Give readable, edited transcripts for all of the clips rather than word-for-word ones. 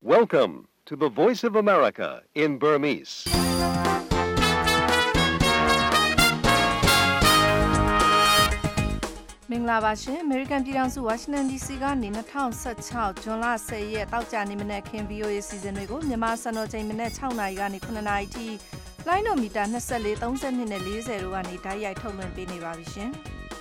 Welcome to the Voice of America in Burmese. ။မင်္ဂလာပါရှင်။ American ပြည်ထောင်စု Washington DC ကနေ2016ဇွန်လ10ရက်တောက်ကြနေမနေ့ခင် VOA စီစဉ်တွေကိုမြန်မာစံတော်ချိန်မနေ့6နာရီကနေ9နာရီထိလိုင်းနိုမီတာ24 32နဲ့40တို့ကနေဓာတ်ရိုက်ထုတ်လွှင့်ပေးနေပါပြီရှင်။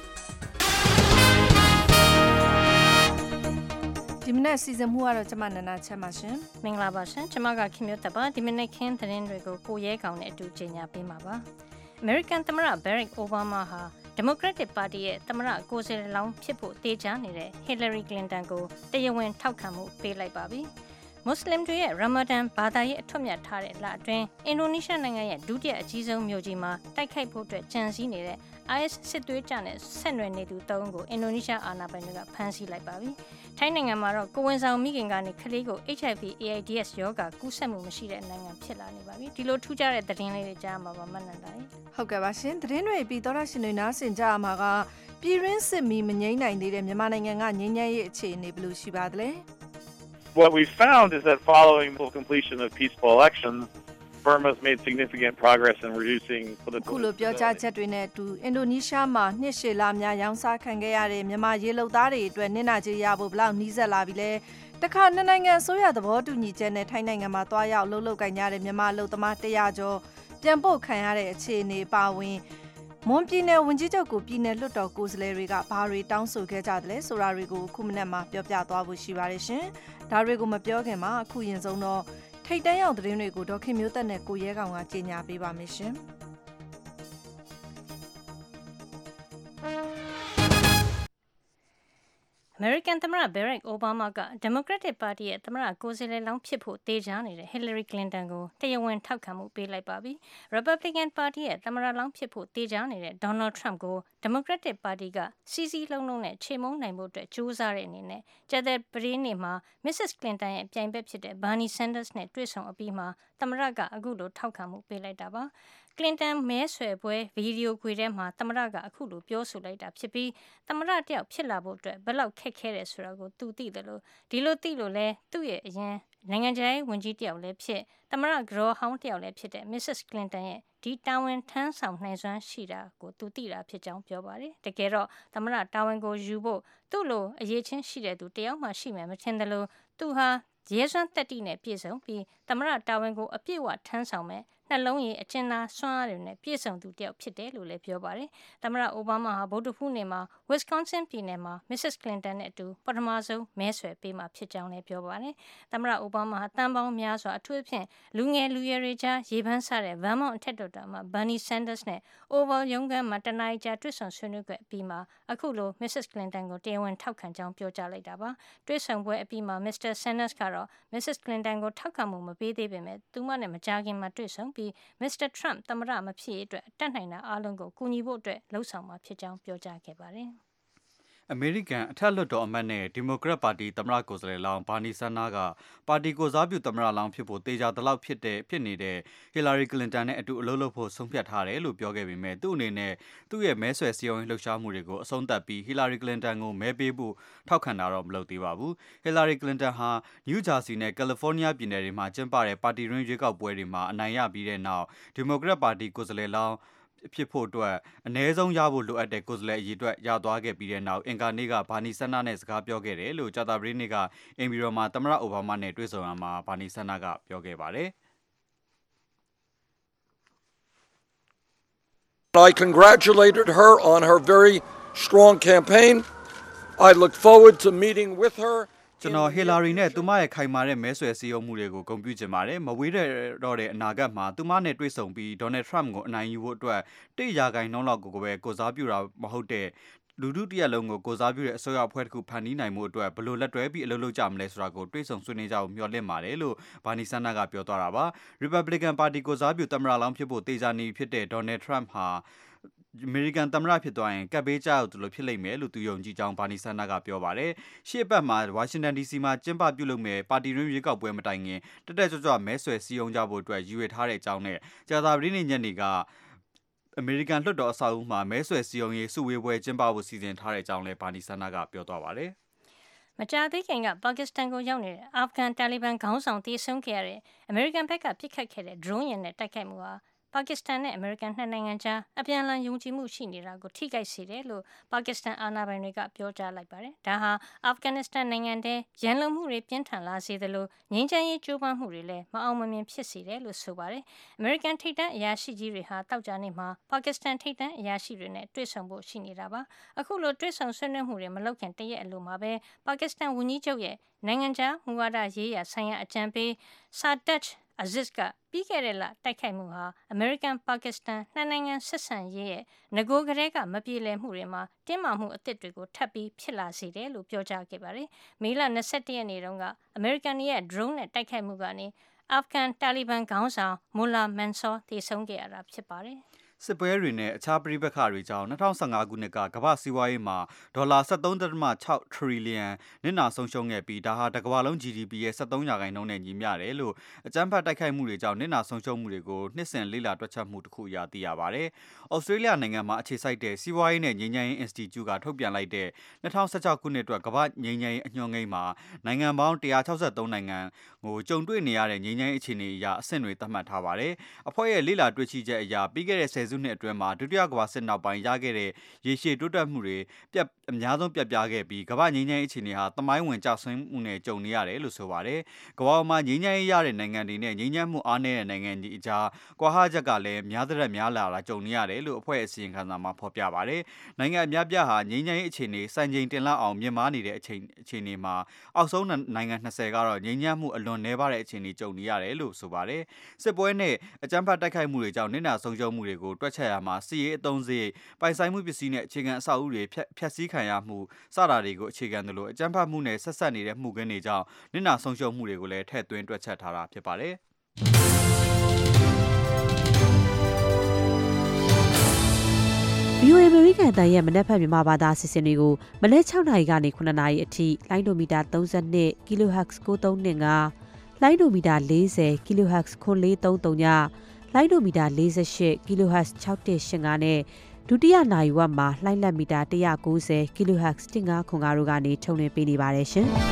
ဒီမနေ့စီစဉ်မှုကတော့ကျမနန္ဒာချက်ပါရှင်။မင်္ဂလာပါရှင်။ကျမကခင်မျိုးသက်ပါဒီမနေ့ခင်းသတင်းတွေကိုကိုရဲကောင်နဲ့အတူကြေညာပေးမှာပါ။ American သမ္မတ Barack Obama ဟာDemocratic Party ရဲ့သမ္မတကိုယ်စားလှယ်လောင်းဖြစ်ဖို့တေချာနေတဲ့ Hillary Clinton ကိုတရားဝင်ထောက်ခံမှုပေးလိုက်ပါပြီ။မွတ်စလင်တွေရဲ့ Ramadan ဘာသာရေးအထွတ်မြတ်ထားတဲ့လအတွင်းအင်ဒိုနီးရှားနိုင်ငံရဲ့ဒုတိယအကြီးဆုံးမြို့ကြီးမှာတိုက်ခိုက်ဖို့အတွက်ကြံစည်နေတဲ့ IS စစ်သွေးကြနဲ့ဆက်နွယ်နေသူ၃ဦးကိုအင်ဒိုနီးရှားအာဏာပိုင်တွေကဖမ်းဆီးလိုက်ပါပြီ။ထိုင်းနိုင်ငံမှာတော့ကိုဝင်ဆောင်မိခင်ကနေကလေးကို HIV/AIDS ရောဂါကူးစက်မှုမရှိတဲ့နိုင်ငံဖြစ်လာနေပါပြီ။ဒီလိုထူးခြားတဲ့သတင်းလေးတွေကြားမှာပါမနန္ဒာရေ။ဟုတ်ကဲ့ပါရှင်။သတင်းတွေပြီးသောတာရှင်တွေနားဆင်ကြရမှာကပြည်ရင်းစစ်မီမငြိမ်းနိုင်သေးတဲ့မြန်မာနိုင်ငံကငြိမ်းချမ်းရေးအခြေအနေဘယ်လိုရှိပါသလဲ What we found is that following the completion of peaceful elections, Burma has made significant progress in reducing political ခုလိုပြောကြားချက်တွေနဲ့အတူအင်ဒိုနီးရှားမှာနှစ်ရှည်လများရောင်းစားခံခဲ့ရတဲ့မြန်မာရေလုံသားတွေအတွက်နစ်နာကြေးရဖို့ဘလောက်နှီးစက်လာပြီလဲတခါနှစ်နိုင်ငံအစိုးရသဘောတူညီချက်နဲ့ထိုင်းနိုင်ငံမှာတွားရောက်လှုပ်ကိုင်ကြတဲ့မြန်မာအလုပ်သမား100ကျော်ပြန်ပို့ခံရတဲ့အခြေအနေပါဝင်မွန်ပြည်နယ်ဝန်ကြီးချုပ်ကိုပြည်နယ်လွှတ်တော်ကိုယ်စားလှယ်တွေကဘာတွေတောင်းဆိုခဲ့ကြတယ်လဲဆိုတာတွေကိုခုမနေ့မှပြောပြသွားဖို့ရှိပါတယ်ရှင်။ဒါတွေကိုမပြောခင်မှာအခုရင်ဆုံးတော့ထိတ်တန့်ရောက်သတင်းတွေကိုဒေါခင်မျိုးသက်နဲ့ကိုရဲကောင်ကကြေညာပေးပါမယ်ရှင်။ American သမ္မတ Barack Obama က Democratic Party ရဲ့သမ္မတကိုယ်စားလှယ်လောင်းဖြစ်ဖို့တေချာနေတဲ့ Hillary Clinton ကိုတရားဝင်ထောက်ခံမှုပေးလိုက်ပါပြီ။ Republican Party ရဲ့သမ္မတလောင်းဖြစ်ဖို့တေချာနေတဲ့ Donald Trump ကို Democratic Party ကစီစီလုံးလုံးနဲ့ချေမှုန်းနိုင်ဖို့အတွက်ကြိုးစားတဲ့အနေနဲ့ကြာသပတေးနေ့မှာ Mrs. Clinton ရဲ့ပြိုင်ဘက်ဖြစ်တဲ့ Bernie Sanders နဲ့တွေ့ဆုံအပြီးမှာသမ္မတကအခုလိုထောက်ခံမှုပေးလိုက်တာပါ။ Clinton မဲဆွယ်ပွဲဗီဒီယိုခွေထဲမှာသမ္မတကအခုလိုပြောဆိုလိုက်တာဖြစ်ပြီးသမ္မတတယောက်ဖြစ်လာဖို့အတွက်ဘယ်လောက်ခက်ခဲတယ်ဆိုတာကိုသူသိတယ်လို့ဒီလိုသိလို့လဲသူ့ရဲ့အရင်နိုင်ငံခြားရေးဝန်ကြီးတယောက်လည်းဖြစ်သမ္မတကတော်ဟောင်းတယောက်လည်းဖြစ်တဲ့ Mrs. Clinton ရဲ့ဒီတာဝန်ထမ်းဆောင်နိုင်စွမ်းရှိတာကိုသူသိတာဖြစ်ကြောင်းပြောပါတယ်တကယ်တော့သမ္မတတာဝန်ကိုယူဖို့သူ့လိုအရေးချင်းရှိတဲ့သူတယောက်မှရှိမယ်မထင်တယ်လို့သူဟာရဲစွမ်းတက်တိနဲ့ပြည့်စုံပြီးသမ္မတတာဝန်ကိုအပြည့်အဝထမ်းဆောင်မယ်နှလုံးရည်အကျဉ်းသားစွမ်းအားတွေနဲ့ပြည့်စုံသူတယောက်ဖြစ်တယ်လို့လည်းပြောပါတယ်။သမ္မတအိုဘားမားဟာဗုဒ္ဓဟူးနေ့မှာ Wisconsin ပြည်နယ်မှာ Mrs. Clinton နဲ့အတူပထမဆုံးမဲဆွယ်ပေးမှာဖြစ်ကြောင်းလည်းပြောပါတယ်။သမ္မတအိုဘားမားဟာတန်ပေါင်းများစွာအထူးအဖြင့်လူငယ်လူရွယ်တွေကြားရေပန်းစားတဲ့ Vermont အထက်တော်တာမှာ Bernie Sanders နဲ့ Oval ရုံးခန်းမှာတနားရီကြာတွေ့ဆုံဆွေးနွေးခဲ့အပြီးမှာအခုလို Mrs. Clinton ကိုတရားဝင်ထောက်ခံကြောင်းပြောကြားလိုက်တာပါ။တွေ့ဆုံပွဲအပြီးမှာ Mr. Sanders ကတော့ Mrs. Clinton ကိုထောက်ခံမှုမပေးသေးပေမဲ့သူမနဲ့မကြာခင်မှာတွေ့ဆုံပြီး Mr. Trump သမ္မတမဖြစ်ရေးအတွက်တတ်နိုင်တာအားလုံးကိုကူညီဖို့အတွက်လှုံ့ဆော်မှာဖြစ်ကြောင်းပြောကြားခဲ့ပါတယ်။အမေရိကန်အထက်လွှတ်တော်အမတ်နဲ့ဒီမိုကရက်ပါတီသမ္မတကိုယ်စားလှယ်လောင်းဘာနီဆန်နာကပါတီကိုစားပြုသမ္မတလောင်းဖြစ်ဖို့တေချာသလောက်ဖြစ်နေတဲ့ Hillary Clinton နဲ့အတူအလုပ်လုပ်ဖို့ဆုံးဖြတ်ထားတယ်လို့ပြောခဲ့ပေမဲ့သူ့အနေနဲ့သူ့ရဲ့မဲဆွယ်စည်းရုံးရေးလှုပ်ရှားမှုတွေကိုအဆုံးသတ်ပြီး Hillary Clinton ကိုမဲပေးဖို့ထောက်ခံတာတော့မလုပ်သေးပါဘူး။ Hillary Clinton ဟာ New Jersey နဲ့ California ပြည်နယ်တွေမှာကျင်းပတဲ့ပါတီတွင်းရွေးကောက်ပွဲတွေမှာအနိုင်ရပြီးတဲ့နောက်ဒီမိုကရက်ပါတီကိုယ်စားလှယ်လောင်းဖြစ်ဖို့အတွက်အ ਨੇ ဆုံးရဖို့လိုအပ်တဲ့ကိုယ်စားလှယ်အရေးအတွက်ရသွားခဲ့ပြီးတဲ့နောက်အင်ကာနေ့ကဘာနီဆန်နာနဲ့စကားပြောခဲ့တယ်လို့ကြာသပတေးနေ့ကအင်ဘီရောမှာသမ္မတအိုဘားမားနဲ့တွေ့ဆုံရမှာဘာနီဆန်နာကပြောခဲ့ပါတယ် I congratulated her on her very strong campaign. I look forward to meeting with her. ကျွန်တော်ဟီလာရီနဲ့သူမရဲ့ခိုင်မာတဲ့မဲဆွယ်စည်းရုံးမှုတွေကိုဂုဏ်ပြုချင်ပါတယ်။မဝေးတော့တဲ့အနာဂတ်မှာသူမနဲ့တွေ့ဆုံပြီးဒေါ်နယ်ထရမ့်ကိုအနိုင်ယူဖို့အတွက်1%လောက်ကိုပဲကိုစားပြုတာမဟုတ်တဲ့လူထုတရက်လုံးကိုကိုစားပြုတဲ့အစိုးရအဖွဲ့တစ်ခုဖန်တီးနိုင်မှုအတွက်ဘယ်လိုလက်တွဲပြီးအလုပ်လုပ်ကြမလဲဆိုတာကိုတွေ့ဆုံဆွေးနွေးကြဖို့မျှော်လင့်ပါတယ်လို့ဘာနီဆန်နာကပြောသွားတာပါ။ Republican Party ကိုစားပြုသမ္မတလောင်းဖြစ်ဖို့တေချာနေဖြစ်တဲ့ဒေါ်နယ်ထရမ့်ဟာအမေရိကန်သမ္မတဖြစ်သွားရင်ကပ်ဘေးကြောက်လို့ဖြစ်လိမ့်မယ်လို့သူယုံကြည်ကြောင်းဘာနီဆန်နာကပြောပါတယ်။ရှေ့ပတ်မှာဝါရှင်တန် DC မှာကျင်းပပြုလုပ်မယ်ပါတီရင်းရွေးကောက်ပွဲမတိုင်ခင်တက်ကြွမဲဆွယ်စည်းရုံးကြဖို့အတွက်ရည်ရွယ်ထားတဲ့အကြောင်းနဲ့ကြာသပတေးနေ့ညနေကအမေရိကန်လွှတ်တော်အဆောက်အဦမှာမဲဆွယ်စည်းရုံးရေးစုဝေးပွဲကျင်းပဖို့စီစဉ်ထားတဲ့အကြောင်းလည်းဘာနီဆန်နာကပြောသွားပါတယ်။မကြာသေးခင်ကပါကစ္စတန်ကိုရောက်နေတဲ့အာဖဂန်တာလီဘန်ခေါင်းဆောင်တေဆုံးခဲ့ရတဲ့အမေရိကန်ဘက်ကပစ်ခတ်ခဲ့တဲ့ drone ယာဉ်နဲ့တိုက်ခိုက်မှုဟာပါကစ္စတန်နဲ့အမေရိကန်နှစ်နိုင်ငံကြားအပြန်အလှန်ယုံကြည်မှုရှိနေတာကိုထိခိုက်စေတယ်လို့ပါကစ္စတန်အာဏာပိုင်တွေကပြောကြားလိုက်ပါတယ်။ဒါဟာအာဖဂန်နစ္စတန်နိုင်ငံထဲရန်လိုမှုတွေပြင်းထန်လာစေသလိုငြိမ်းချမ်းရေးကြိုးပမ်းမှုတွေလည်းမအောင်မမြင်ဖြစ်စေတယ်လို့ဆိုပါတယ်။အမေရိကန်ထိပ်တန်းအရာရှိကြီးတွေဟာတောက်ကြနေ့မှာပါကစ္စတန်ထိပ်တန်းအရာရှိတွေနဲ့တွေ့ဆုံဖို့ရှိနေတာပါ။အခုလိုတွေ့ဆုံဆွေးနွေးမှုတွေမလုပ်ခင်တရက်အလိုမှာပဲပါကစ္စတန်ဝန်ကြီးချုပ်ရဲ့နိုင်ငံခြားမူဝါဒရေးရာဆိုင်ရာအကြံပေး Sartaj Aziz ကပြီးခဲ့တဲ့လတိုက်ခိုက်မှုဟာအမေရိကန်ပါကစ္စတန်နှစ်နိုင်ငံဆက်ဆံရေးရဲ့ငကိုကလေးကမပြေလည်မှုတွေမှာတင်းမာမှုအသစ်တွေကိုထပ်ပြီးဖြစ်လာစေတယ်လို့ပြောကြားခဲ့ပါတယ်။မေလ21ရက်နေ့တုန်းကအမေရိကန်ရဲ့ drone နဲ့တိုက်ခိုက်မှုကနေအာဖဂန်တာလီဘန်ခေါင်းဆောင်မိုလာမန်ဆောတည်ဆုံးခဲ့ရတာဖြစ်ပါတယ်။စစ်ပွဲတွေနဲ့အခြားပဋိပက္ခတွေကြောင့်2015ခုနှစ်ကကမ္ဘာစီးပွားရေးမှာဒေါ်လာ 73.6 ထရီလီယံနစ်နာဆုံးရှုံးခဲ့ပြီးဒါဟာတစ်ကမ္ဘာလုံး GDP ရဲ့ 73% နဲ့ညီမျှတယ်လို့အကြမ်းဖက်တိုက်ခိုက်မှုတွေကြောင့်နစ်နာဆုံးရှုံးမှုတွေကိုနှစ်စဉ်လေ့လာတွက်ချက်မှုတစ်ခုအရသိရပါတယ်။ဩစတြေးလျနိုင်ငံမှာအခြေစိုက်တဲ့စီးပွားရေးနဲ့ငြိမ်းချမ်းရေး Institute ကထုတ်ပြန်လိုက်တဲ့2016ခုနှစ်အတွက်ကမ္ဘာငြိမ်းချမ်းရေးအညွှန်းကိန်းမှာနိုင်ငံပေါင်း163နိုင်ငံကိုကြုံတွေ့နေရတဲ့ငြိမ်းချမ်းရေးအခြေအနေအရအဆင့်တွေသတ်မှတ်ထားပါတယ်။အဖွဲ့ရဲ့လေ့လာတွေ့ရှိချက်အရပြီးခဲ့တဲ့10စုနှစ်အတွင်းမှာဒုတိယကမ္ဘာစစ်နောက်ပိုင်းရခဲ့တဲ့ရေရှည်တိုးတက်မှုတွေအများဆုံးပြတ်ပြားခဲ့ပြီးကမ္ဘာငြိမ်းချမ်းရေးအခြေအနေဟာသမိုင်းဝင်ကျဆင်းမှုနဲ့ကြုံနေရတယ်လို့ဆိုပါတယ်။ကမ္ဘာမှာငြိမ်းချမ်းရေးရတဲ့နိုင်ငံတွေနဲ့ငြိမ်းချမ်းမှုအားနည်းတဲ့နိုင်ငံတွေအကြားကွာဟချက်ကလည်းများတဲ့များလာတာကြုံနေရတယ်လို့အဖွဲ့အစည်းအင်ခန်းစာမှာဖော်ပြပါတယ်။နိုင်ငံအများပြားဟာငြိမ်းချမ်းရေးအခြေအနေစံချိန်တင်လောက်အောင်မြင့်မားနေတဲ့အခြေအနေမှာအောက်ဆုံးနိုင်ငံ20ကတော့ငြိမ်းချမ်းမှုအလွန်နည်းပါးတဲ့အခြေအနေကြုံနေရတယ်လို့ဆိုပါတယ်။စစ်ပွဲနဲ့အကြမ်းဖက်တိုက်ခိုက်မှုတွေကြောင့်နစ်နာဆုံးရှုံးမှုတွေကိုတွက်ချက်ရမှာစီရေးအသုံးစရိတ်ပိုင်ဆိုင်မှုပစ္စည်းနဲ့အခြေခံအဆောက်အဦတွေဖျက်ဆီးခံရမှုစတာတွေကိုအခြေခံတယ်လို့အကြမ်းဖက်မှုနဲ့ဆက်ဆက်နေတဲ့မှုခင်းတွေကြောင့်နစ်နာဆုံးရှုံးမှုတွေကိုလည်းထည့်သွင်းတွက်ချက်ထားတာဖြစ်ပါတယ်။ VOA အမေရိကန်တန်ရဲ့မနက်ဖြန်မြန်မာဘာသာအစီအစဉ်တွေကိုမနက်6နာရီကနေ9နာရီအထိလိုင်းဒိုမီတာ32 kHz 9325လိုင်းဒိုမီတာ40 kHz 9433ညလိုင်းဒိုမီတာ48 kHz 6185နဲ့ဒုတိယနာရီဝက်မှာလှိုင်းလက်မီတာ190 kHz 1505တို့ကနေထုတ်လွှင့်ပေးနေပါတယ်ရှင်။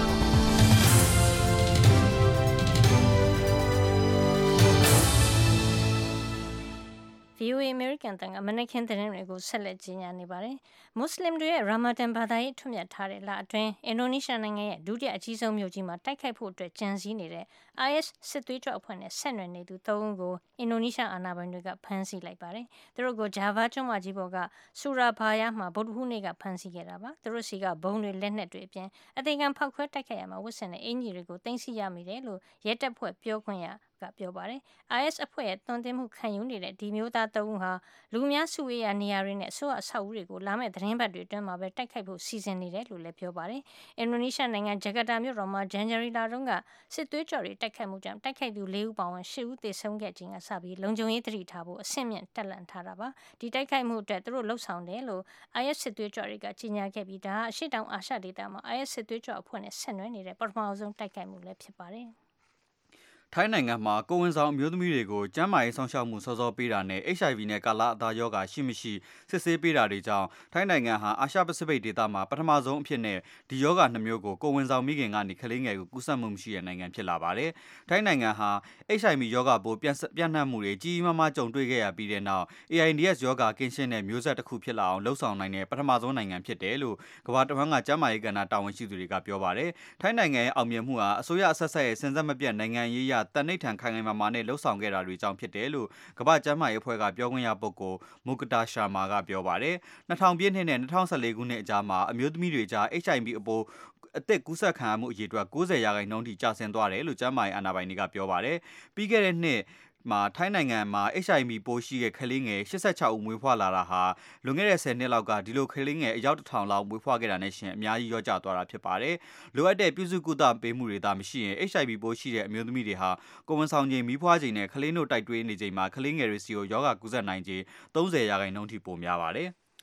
VOA American တန်ကမနက်ခင်းသတင်းတွေကိုဆက်လက်ကြီးညာနေပါတယ်။မွတ်စလင်တွေရဲ့ရာမာဒန်ဘာသာရေးထွတ်မြတ်ထားတဲ့လအတွင်းအင်ဒိုနီးရှားနိုင်ငံရဲ့ဒုတိယအကြီးဆုံးမြို့ကြီးမှာတိုက်ခိုက်ဖို့အတွက်ကြံစည်နေတဲ့ IS စစ်သွေးကြွအဖွဲ့နဲ့ဆက်နွယ်နေသူ3ဦးကိုအင်ဒိုနီးရှားအာဏာပိုင်တွေကဖမ်းဆီးလိုက်ပါတယ်။သူတို့ကိုဂျာဗာကျွန်းမကြီးပေါ်ကဆူရာဘာယာမှာဗုဒ္ဓဟူးနေ့ကဖမ်းဆီးခဲ့တာပါ။သူတို့စီကဘုံတွေလက်နက်တွေအပြင်အသေးခံဖောက်ခွဲတိုက်ခိုက်ရမှာဝတ်ဆင်တဲ့အင်ဂျီတွေကိုတင်စီရမိတယ်လို့ရဲတပ်ဖွဲ့ပြောခွင့်ရကပြောပါတယ်။ IS အဖွဲ့ရဲ့တွန်းတင်မှုခံယူနေတဲ့ဒီမျိုးသား3ဦးဟာလူများစုဝေးရာနေရာတွေနဲ့အစိုးရအဆောက်အဦတွေကိုလာမယ့်သတင်းပတ်တွေအတွင်းမှာပဲတိုက်ခိုက်ဖို့စီစဉ်နေတယ်လို့လည်းပြောပါတယ်။အင်ဒိုနီးရှားနိုင်ငံဂျကာတာမြို့တော်မှာဇန်နဝါရီလတုန်းကစစ်သွေးကြွတွေတိုက်ခိုက်မှုကြောင့်တိုက်ခိုက်သူ4ဦးပါဝင်10ဦးသေဆုံးခဲ့ခြင်းကစပြီးလုံခြုံရေးသတိထားဖို့အဆင့်မြင့်တက်လှမ်းထားတာပါ။ဒီတိုက်ခိုက်မှုအတွက်သူတို့လှုပ်ဆောင်တယ်လို့ IS စစ်သွေးကြွတွေကကြေညာခဲ့ပြီးဒါဟာအရှေ့တောင်အာရှဒေသမှာ IS စစ်သွေးကြွအဖွဲ့နဲ့ဆက်နွယ်နေတဲ့ပထမဆုံးတိုက်ခိုက်မှုလည်းဖြစ်ပါတယ်။ထိုင်းနိုင်ငံမှာကိုဝင်ဆောင်အမျိုးသမီးတွေကိုကျန်းမာရေးဆောင်ရှောက်မှုစောစောပေးတာနဲ့ HIV နဲ့ကာလအသားရောဂါရှိမရှိစစ်ဆေးပေးတာတွေကြောင့်ထိုင်းနိုင်ငံဟာအာရှပစိဖိတ်ဒေသမှာပထမဆုံးအဖြစ်နဲ့ဒီရောဂါ2မျိုးကိုကိုဝင်ဆောင်မိခင်ကနေကလေးငယ်ကိုကူးစက်မှုမရှိတဲ့နိုင်ငံဖြစ်လာပါတယ်။ထိုင်းနိုင်ငံဟာ HIV ရောဂါပိုးပြန့်နှံ့မှုတွေကြီးကြီးမားမားကြုံတွေ့ခဲ့ရပြီးတဲ့နောက် AIDS ရောဂါကင်းရှင်းတဲ့မျိုးဆက်တစ်ခုဖြစ်လာအောင်လှုံ့ဆော်နိုင်တဲ့ပထမဆုံးနိုင်ငံဖြစ်တယ်လို့ကမ္ဘာတစ်ဝန်းကကျန်းမာရေးကဏ္ဍတာဝန်ရှိသူတွေကပြောပါတယ်။ထိုင်းနိုင်ငံရဲ့အောင်မြင်မှုဟာအစိုးရအဆက်ဆက်ရဲ့စဉ်ဆက်မပြတ်နိုင်ငံရေးရတန်နှိပ်ထန်ခိုင်ခိုင်မာမာနဲ့လှုပ်ဆောင်ခဲ့တာတွေကြောင့်ဖြစ်တယ်လို့ကမ္ဘာ့ကျန်းမာရေးအဖွဲ့ကပြောခွင့်ရပုဂ္ဂိုလ်မူကတာရှာမာကပြောပါတယ်။2000ပြည့်နှစ်နဲ့2014ခုနှစ်အကြားမှာအမျိုးသမီးတွေကြား HIV အသက်ကူးစက်ခံရမှုအရေအတွက်90%ထိကျဆင်းသွားတယ်လို့ကျန်းမာရေးအာဏာပိုင်တွေကပြောပါတယ်။ပြီးခဲ့တဲ့နှစ်မှာထိုင်းနိုင်ငံမှာ HIV ပိုးရှိတဲ့ကလေးငယ်86ဦးမွေးဖွားလာတာဟာလွန်ခဲ့တဲ့10နှစ်လောက်ကဒီလိုကလေးငယ်အယောက်1000လောက်မွေးဖွားခဲ့တာနဲ့ရှင်အများကြီးရောကျသွားတာဖြစ်ပါတယ်။လိုအပ်တဲ့ပြုစုကုသပေးမှုတွေသာမရှိရင် HIV ပိုးရှိတဲ့အမျိုးသမီးတွေဟာကိုဝန်ဆောင်ချိန်မီးဖွားချိန်နဲ့ကလေးတို့တိုက်တွဲနေချိန်မှာကလေးငယ်တွေစီကိုရောဂါကူးစက်နိုင်ခြေ30%ထိပိုများပါတယ်။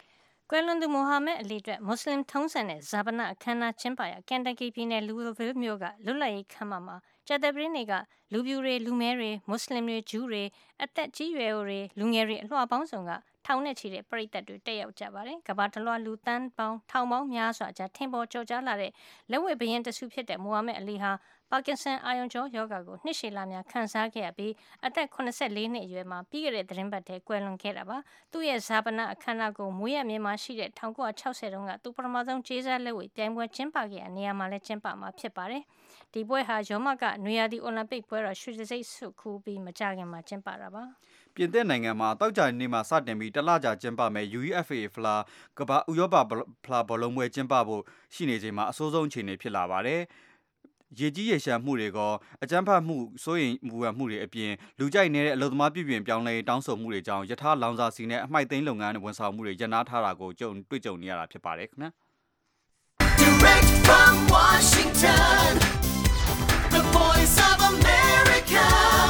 ကွယ်လွန်သူမိုဟာမက်အလီအတွက်မွတ်စလင်ထုံးစံတဲ့ဇာပနအခမ်းအနားကျင်းပရာကန်တကီပြည်နယ်လူဝီလ်မြို့ကလွတ်လပ်ရေးခမ်းမမှာကြာသပတေးနေ့ကလူပြူတွေလူမဲတွေမွတ်စလင်တွေဂျူးတွေအသက်ကြီးရွယ်တွေလူငယ်တွေအလှပေါင်းစုံကထောင်နဲ့ချီတဲ့ပရိသတ်တွေတက်ရောက်ကြပါတယ်။ကမ္ဘာတလွှာလူတန်းပေါင်းထောင်ပေါင်းများစွာကြားထင်ပေါ်ကျော်ကြားလာတဲ့လက်ဝဲဘရင်တဆူဖြစ်တဲ့မိုဟာမက်အလီဟာပါကစ္စတန်အာယုံကြောယောဂါကိုနှစ်ရှည်လများခံစားခဲ့ရပြီးအသက်84နှစ်အရွယ်မှာပြီးခဲ့တဲ့သတင်းပတ်ထဲကွယ်လွန်ခဲ့တာပါ။သူ့ရဲ့ဇာပနာအခမ်းအနားကိုမွေးရမြေမှာရှိတဲ့1960တုန်းကသူပထမဆုံးကျေးစားလက်ဝဲပြိုင်ပွဲကျင်းပခဲ့တဲ့နေရာမှာလည်းကျင်းပမှာဖြစ်ပါတယ်။ဒီပွဲဟာရောမကနွေရာသီအိုလံပစ်ပွဲတော်ရွှေတံဆိပ်ဆုခူးပြီးမကြခင်မှာကျင်းပတာပါ။ပြင်သစ်နိုင်ငံမှာတောက်ကြနေ့မှာစတင်ပြီးတလကြာကျင်းပမယ် UEFA ဖလားကမ္ဘာဥရောပဖလားဘောလုံးပွဲကျင်းပဖို့ရှိနေချိန်မှာအဆိုးဆုံးအခြေအနေဖြစ်လာပါတယ်။ရေကြီးရေရှမ်းမှုတွေကအကြမ်းဖက်မှုစိုးရိမ်မှုတွေအပြင်လူကြိုက်နေတဲ့အလုပ်သမားပြည်ပြင်ပြောင်းလဲတောင်းဆိုမှုတွေကြောင့်ယထာလောင်စာဆီနဲ့အမှိုက်သိမ်းလုပ်ငန်းဝန်ဆောင်မှုတွေရပ်နားထားတာကိုတွေ့ကြုံနေရတာဖြစ်ပါတယ်ခင်ဗျာ Direct from Washington The Voice of America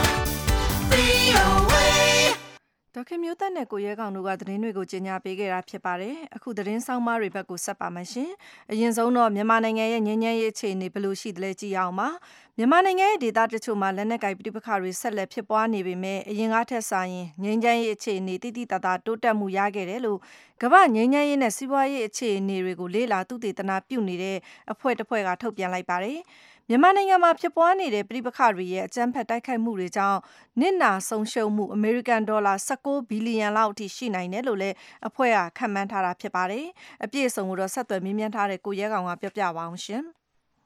VOA ဒေါက်ခင်မျိုးသက်နဲ့ကိုရဲကောင်တို့ကသတင်းတွေကိုကြီးညာပေးခဲ့တာဖြစ်ပါတယ်။အခုသတင်းဆောင်မတွေဘက်ကိုဆက်ပါမယ်ရှင်။အရင်ဆုံးတော့မြန်မာနိုင်ငံရဲ့ငြိမ်းချမ်းရေးအခြေအနေဘယ်လိုရှိသလဲကြည့်အောင်ပါ။မြန်မာနိုင်ငံရဲ့ဒေသတချို့မှာလက်နက်ကိုင်ပဋိပက္ခတွေဆက်လက်ဖြစ်ပွားနေပေမဲ့အရင်ကထက်စာရင်ငြိမ်းချမ်းရေးအခြေအနေတိတိတသားတိုးတက်မှုရခဲ့တယ်လို့ကမ္ဘာငြိမ်းချမ်းရေးနဲ့စီးပွားရေးအခြေအနေတွေကိုလေ့လာသုတေသနပြုနေတဲ့အဖွဲ့တစ်ဖွဲ့ကထုတ်ပြန်လိုက်ပါတယ်။မြန်မာနိုင်ငံမှာဖြစ်ပွားနေတဲ့ပြည်ပခါတွေရဲ့အကြမ်းဖက်တိုက်ခိုက်မှုတွေကြောင့်နစ်နာဆုံးရှုံးမှုအမေရိကန်ဒေါ်လာ16ဘီလီယံလောက်အထိရှိနိုင်တယ်လို့လည်းအဖွဲ့ကခန့်မှန်းထားတာဖြစ်ပါတယ်။အပြည့်အစုံကိုတော့ဆက်သွယ်မြင်းမြန်းထားတဲ့ကိုရဲကောင်ကပြောပြပါအောင်ရှင်။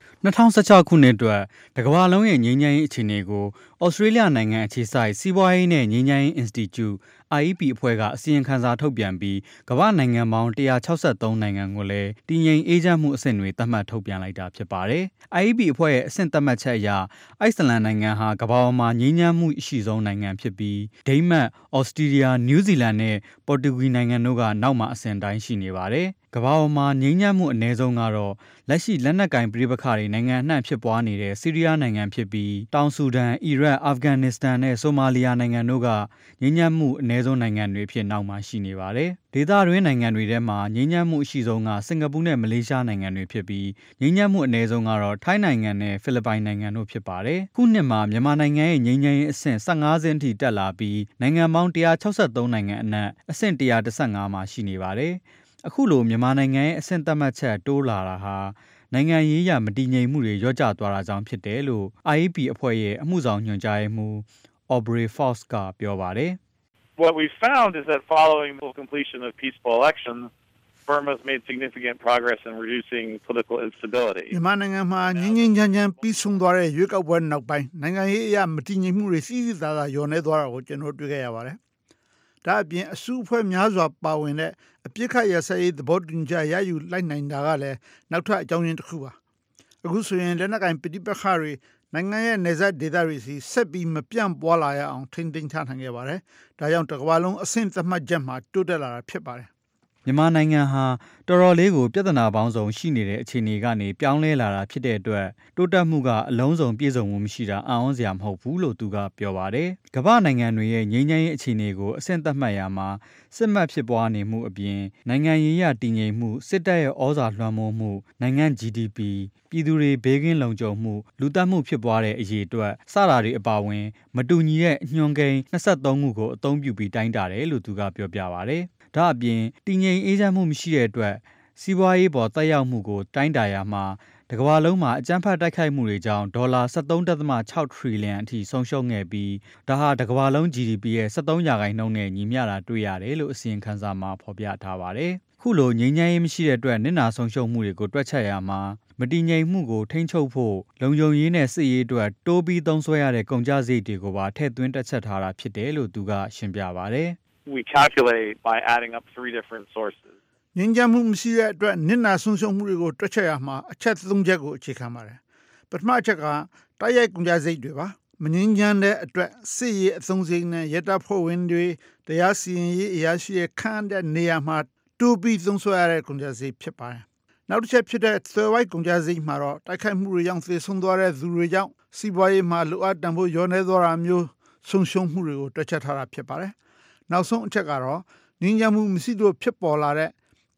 2016ခုနှစ်အတွက်တကမ္ဘာလုံးရဲ့ငြိမ်းချမ်းရေးအခြေအနေကိုဩစတြေးလျနိုင်ငံအခြေစိုက်စီးပွားရေးနဲ့ငြိမ်းချမ်းရေး Institute IEP အဖွဲ့ကအစီရင်ခံစာထုတ်ပြန်ပြီးကမ္ဘာနိုင်ငံပေါင်း163နိုင်ငံကိုလည်းတည်ငြိမ်အေးချမ်းမှုအဆင့်တွေသတ်မှတ်ထုတ်ပြန်လိုက်တာဖြစ်ပါတယ်။ IEP အဖွဲ့ရဲ့အဆင့်သတ်မှတ်ချက်အရအိုက်စလန်နိုင်ငံဟာကမ္ဘာပေါ်မှာငြိမ်းချမ်းမှုအရှိဆုံးနိုင်ငံဖြစ်ပြီးဒိန်းမတ်၊ဩစတြေးလျ၊နယူးဇီလန်နဲ့ပေါ်တူဂီနိုင်ငံတို့ကနောက်မှာအဆင့်တိုင်းရှိနေပါတယ်။ကမ္ဘာပေါ်မှာငြိမ်းချမ်းမှုအနည်းဆုံးကတော့လက်ရှိလက်နက်ကင်ပဋိပက္ခတွေနိုင်ငံအနှံ့ဖြစ်ပွားနေတဲ့ဆီးရီးယားနိုင်ငံဖြစ်ပြီးတောင်ဆူဒန်၊အီရတ်၊အာဖဂန်နစ္စတန်နဲ့ဆိုမာလီယာနိုင်ငံတို့ကငြိမ်းချမ်းမှုအနည်းဆုံးနိုင်ငံတွေဖြစ်နောက်မှာရှိနေပါတယ်။ဒေသတွင်းနိုင်ငံတွေထဲမှာငြိမ်းချမ်းမှုအရှိဆုံးကစင်ကာပူနဲ့မလေးရှားနိုင်ငံတွေဖြစ်ပြီးငြိမ်းချမ်းမှုအနည်းဆုံးကတော့ထိုင်းနိုင်ငံနဲ့ဖိလစ်ပိုင်နိုင်ငံတို့ဖြစ်ပါတယ်။ခုနှစ်မှာမြန်မာနိုင်ငံရဲ့ငြိမ်းချမ်းရေးအဆင့်15ဆင့်ထိတက်လာပြီးနိုင်ငံပေါင်း163နိုင်ငံအနက်အဆင့်115မှာရှိနေပါတယ်။အခုလိုမြန်မာနိုင်ငံရဲ့အဆင့်သတ်မှတ်ချက်တိုးလာတာဟာနိုင်ငံရေးရမတည်ငြိမ်မှုတွေရော့ကျသွားတာကြောင့်ဖြစ်တယ်လို့ IEP အဖွဲ့ရဲ့အမှုဆောင်ညွှန်ကြားရေးမှူး Aubrey Fox ကပြောပါတယ် What we found is that following the completion of peaceful elections, Burma has made significant progress in reducing political instability. မြန်မာနိုင်ငံမှာငြိမ်းငြိမ်းချမ်းချမ်းပြီးဆုံးသွားတဲ့ရွေးကောက်ပွဲနောက်ပိုင်းနိုင်ငံရေးအရမတည်ငြိမ်မှုတွေစီးစီးသားသားလျော့နေသွားတာကိုကျွန်တော်တွေ့ခဲ့ရပါတယ်။ဒါအပြင်အစုအဖွဲ့များစွာပါဝင်တဲ့အပြစ်ခတ်ရစရေးသဘောတူညီချက်ရယူလိုက်နိုင်တာကလည်းနောက်ထပ်အကြောင်းရင်းတစ်ခုပါ။အခုဆိုရင်လက်နက်ကင်ပဋိပက္ခတွေနိုင်ငံရဲ့နေဆက်ဒေသတွေစီဆက်ပြီးမပြန့်ပွားလာရအောင်ထိန်းသိမ်းထားနိုင်ခဲ့ပါတယ်။ဒါကြောင့်တစ်ကမ္ဘာလုံးအဆင့်သတ်မှတ်ချက်မှာတိုးတက်လာတာဖြစ်ပါတယ်။မြန်မာနိုင်ငံဟာတော်တော်လေးကိုပြဿနာပေါင်းစုံရှိနေတဲ့အခြေအနေကနေပြောင်းလဲလာတာဖြစ်တဲ့အတွက်တိုးတက်မှုကအလုံးစုံပြည့်စုံမှုမရှိတာအံ့ဩစရာမဟုတ်ဘူးလို့သူကပြောပါတယ်။ကမ္ဘာနိုင်ငံတွေရဲ့ငြိမ်းချမ်းရေးအခြေအနေကိုအဆင့်သတ်မှတ်ရမှာစစ်မှတ်ဖြစ်ပွားနေမှုအပြင်နိုင်ငံရေးရတည်ငြိမ်မှုစစ်တပ်ရဲ့ဩဇာလွှမ်းမိုးမှုနိုင်ငံ GDP ပြည်သူတွေဘေးကင်းလုံခြုံမှုလူသတ်မှုဖြစ်ပွားတဲ့အရေးအတွက်စတာတွေအပါအဝင်မတူညီတဲ့ညွှန်ကိန်း23ခုကိုအသုံးပြုပြီးတိုင်းတာတယ်လို့သူကပြောပြပါတယ်။ဒါအပြင်တည်ငြိမ်အေးချမ်းမှုမရှိတဲ့အတွက်စီးပွားရေးပေါ်တက်ရောက်မှုကိုတိုင်းတာရမှာတကမ္ဘာလုံးမှာအကြမ်းဖက်တိုက်ခိုက်မှုတွေကြောင့်ဒေါ်လာ73.6 ထရီလီယံအထိဆုံးရှုံးခဲ့ပြီးဒါဟာတကမ္ဘာလုံး GDP ရဲ့73%နဲ့ညီမျှတာတွေ့ရတယ်လို့အစီရင်ခံစာမှာဖော်ပြထားပါတယ်။ခုလိုငြိမ်းချမ်းရေးမရှိတဲ့အတွက်နစ်နာဆုံးရှုံးမှုတွေကိုတွက်ချက်ရမှာမတည်ငြိမ်မှုကိုထိန်းချုပ်ဖို့လုံခြုံရေးနဲ့စစ်ရေးအတွက်တိုးပြီးသုံးစွဲရတဲ့ကုန်ကျစရိတ်တွေကိုပါထည့်သွင်းတွက်ချက်ထားတာဖြစ်တယ်လို့သူကရှင်းပြပါတယ် We calculate by adding up 3 different sources. ငြိမ်းချမ်းမှုမရှိတဲ့အတွက်နစ်နာဆုံးရှုံးမှုတွေကိုတွက်ချက်ရမှာအချက်3ချက်ကိုအခြေခံပါတယ်။ပထမအချက်ကတိုက်ရိုက်ကုန်ကျစရိတ်တွေပါ။မငြိမ်းချမ်းတဲ့အတွက်စစ်ရေးအသုံးစရိတ်နဲ့ရတဖွဲ့ဝင်တွေတရားစီရင်ရေးအရာရှိရဲ့ခန့်တဲ့နေရာမှာတိုးပြီးသုံးစွဲရတဲ့ကုန်ကျစရိတ်ဖြစ်ပါတယ်။နောက်တစ်ချက်ဖြစ်တဲ့သွယ်ဝိုက်ကုန်ကျစရိတ်မှာတော့တိုက်ခိုက်မှုတွေကြောင့်သေဆုံးသွားတဲ့သူတွေကြောင့်စီးပွားရေးမှာလိုအပ်တန်ဖို့ရောနေသွားတာမျိုးဆုံးရှုံးမှုတွေကိုတွက်ချက်ထားတာဖြစ်ပါတယ်။နောက်ဆုံးအချက်ကတော့ငြိမ်းချမ်းမှုမရှိလို့ဖြစ်ပေါ်လာတဲ့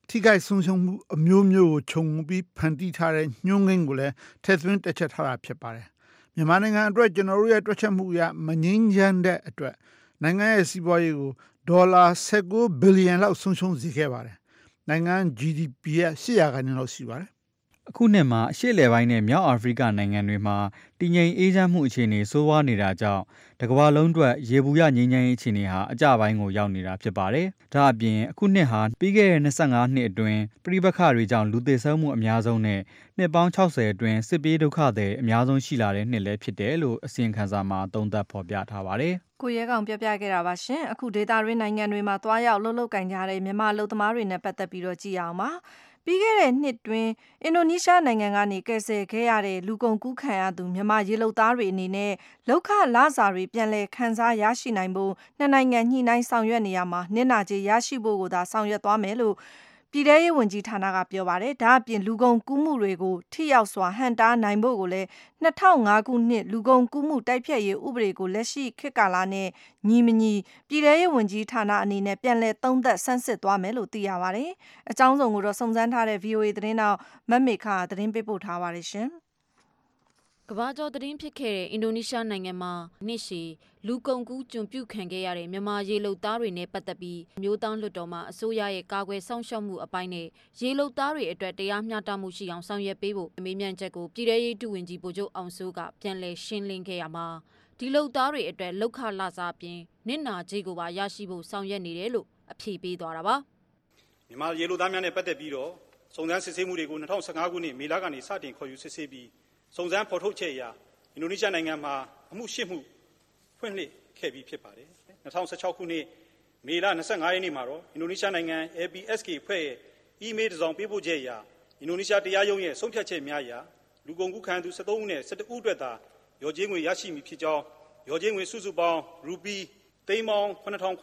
ထိခိုက်ဆုံးရှုံးမှုအမျိုးမျိုးကိုခြုံပြီးဖန်တီးထားတဲ့ညှိုးငင်းကိုလည်းထည့်သွင်းတက်ချက်ထားတာဖြစ်ပါတယ်မြန်မာနိုင်ငံအတွက်ကျွန်တော်တို့ရဲ့တွက်ချက်မှုအရမငြင်းချမ်းတဲ့အတွက်နိုင်ငံရဲ့စီးပွားရေးကိုဒေါ်လာ19ဘီလီယံလောက်ဆုံးရှုံးစေခဲ့ပါတယ်နိုင်ငံ GDP ရဲ့8%လောက်ရှိပါတယ်အခုနှစ်မှာအရှေ့အလယ်ပိုင်းနဲ့မြောက်အာဖရိကနိုင်ငံတွေမှာတည်ငြိမ်အေးချမ်းမှုအခြေအနေဆိုးဝါးနေတာကြောင့်တကမ္ဘာလုံးအတွက်ရေဘူးရငြိမ်းချမ်းရေးအခြေအနေဟာအကျပိုင်းကိုရောက်နေတာဖြစ်ပါတယ်။ဒါအပြင်အခုနှစ်ဟာပြီးခဲ့တဲ့25နှစ်အတွင်းပြည်ပခါတွေကြောင့်လူသေဆုံးမှုအများဆုံးနဲ့နှစ်ပေါင်း60အတွင်းစစ်ပြေးဒုက္ခသည်အများဆုံးရှိလာတဲ့နှစ်လည်းဖြစ်တယ်လို့အစီရင်ခံစာမှာသုံးသပ်ဖော်ပြထားပါတယ်။ကိုရဲကောင်ပြပြခဲ့တာပါရှင်အခုဒေတာရင်းနိုင်ငံတွေမှာသွားရောက်လှုပ်ကင်ကြတဲ့မြန်မာလူသမားတွေနဲ့ပတ်သက်ပြီးတော့ကြည့်အောင်ပါပြီးခဲ့တဲ့နှစ်တွင်အင်ဒိုနီးရှားနိုင်ငံကနေကယ်ဆယ်ခဲ့ရတဲ့လူကုန်ကူးခံရသူမြန်မာရေလုပ်သားတွေအနေနဲ့လောက်ခလစာတွေပြန်လည်ခန်းစားရရှိနိုင်ဖို့နှစ်နိုင်ငံညှိနှိုင်းဆောင်ရွက်နေရမှာနစ်နာကြေးရရှိဖို့ကိုသာဆောင်ရွက်သွားမယ်လို့ပြည်ထရေးဝန်ကြီးဌာနကပြောပါတယ်ဒါအပြင်လူကုန်ကူးမှုတွေကိုထိရောက်စွာဟန်တားနိုင်ဖို့ကိုလည်း2005ခုနှစ်လူကုန်ကူးမှုတိုက်ဖျက်ရေးဥပဒေကိုလက်ရှိခေတ်ကာလနဲ့ညီမညီပြည်ထရေးဝန်ကြီးဌာနအနေနဲ့ပြန်လည်သုံးသပ်ဆန်းစစ်သွားမယ်လို့သိရပါတယ်အကြောင်းစုံကိုတော့စုံစမ်းထားတဲ့ VOA သတင်းတောက်မမေခသတင်းပေးပို့ထားပါတယ်ရှင်ကမ္ဘာကျော်သတင်းဖြစ်ခဲ့တဲ့အင်ဒိုနီးရှားနိုင်ငံမှာနှစ်ရှည်လူကုန်ကူးကျွန်ပြုခံခဲ့ရတဲ့မြန်မာရေလုပ်သားတွေနဲ့ပတ်သက်ပြီးမျိုးသားလွှတ်တော်မှာအစိုးရရဲ့ကာကွယ်စောင့်ရှောက်မှုအပိုင်းနဲ့ရေလုပ်သားတွေအတွက်တရားမျှတမှုရှိအောင်ဆောင်ရွက်ပေးဖို့အမေးမြန်းချက်ကိုပြည်ထရေးဒုဝန်ကြီးဗိုလ်ချုပ်အောင်စိုးကပြန်လည်ရှင်းလင်းခဲ့ရမှာဒီလုပ်သားတွေအတွက်လောက်ခလစာပြင်နစ်နာကြေးကိုပါရရှိဖို့ဆောင်ရွက်နေတယ်လို့အဖြေပေးသွားတာပါမြန်မာရေလုပ်သားများနဲ့ပတ်သက်ပြီးတော့စုံစမ်းစစ်ဆေးမှုတွေကို2015ခုနှစ်မေလကနေစတင်ခေါ်ယူစစ်ဆေးပြီးစုံစမ်းဖော်ထုတ်ချက်အရအင်ဒိုနီးရှားနိုင်ငံမှာအမှု8မှုဖွင့်လှစ်ခဲ့ပြီးဖြစ်ပါတယ်2016ခုနှစ်မေလ25ရက်နေ့မှာတော့အင်ဒိုနီးရှားနိုင်ငံ APSK ဖွဲ့ရဲ့အီးမေးလ်တစ်စောင်ပေးပို့ချက်အရအင်ဒိုနီးရှားတရားရုံးရဲ့ဆုံးဖြတ်ချက်များအရလူကုန်ကူးခံသူ73ဦးနဲ့17ဦးအတွက်သာရော်ကြေးငွေရရှိမည်ဖြစ်ကြောင်းရော်ကြေးငွေစုစုပေါင်းရူပီသိန်းပေါင်း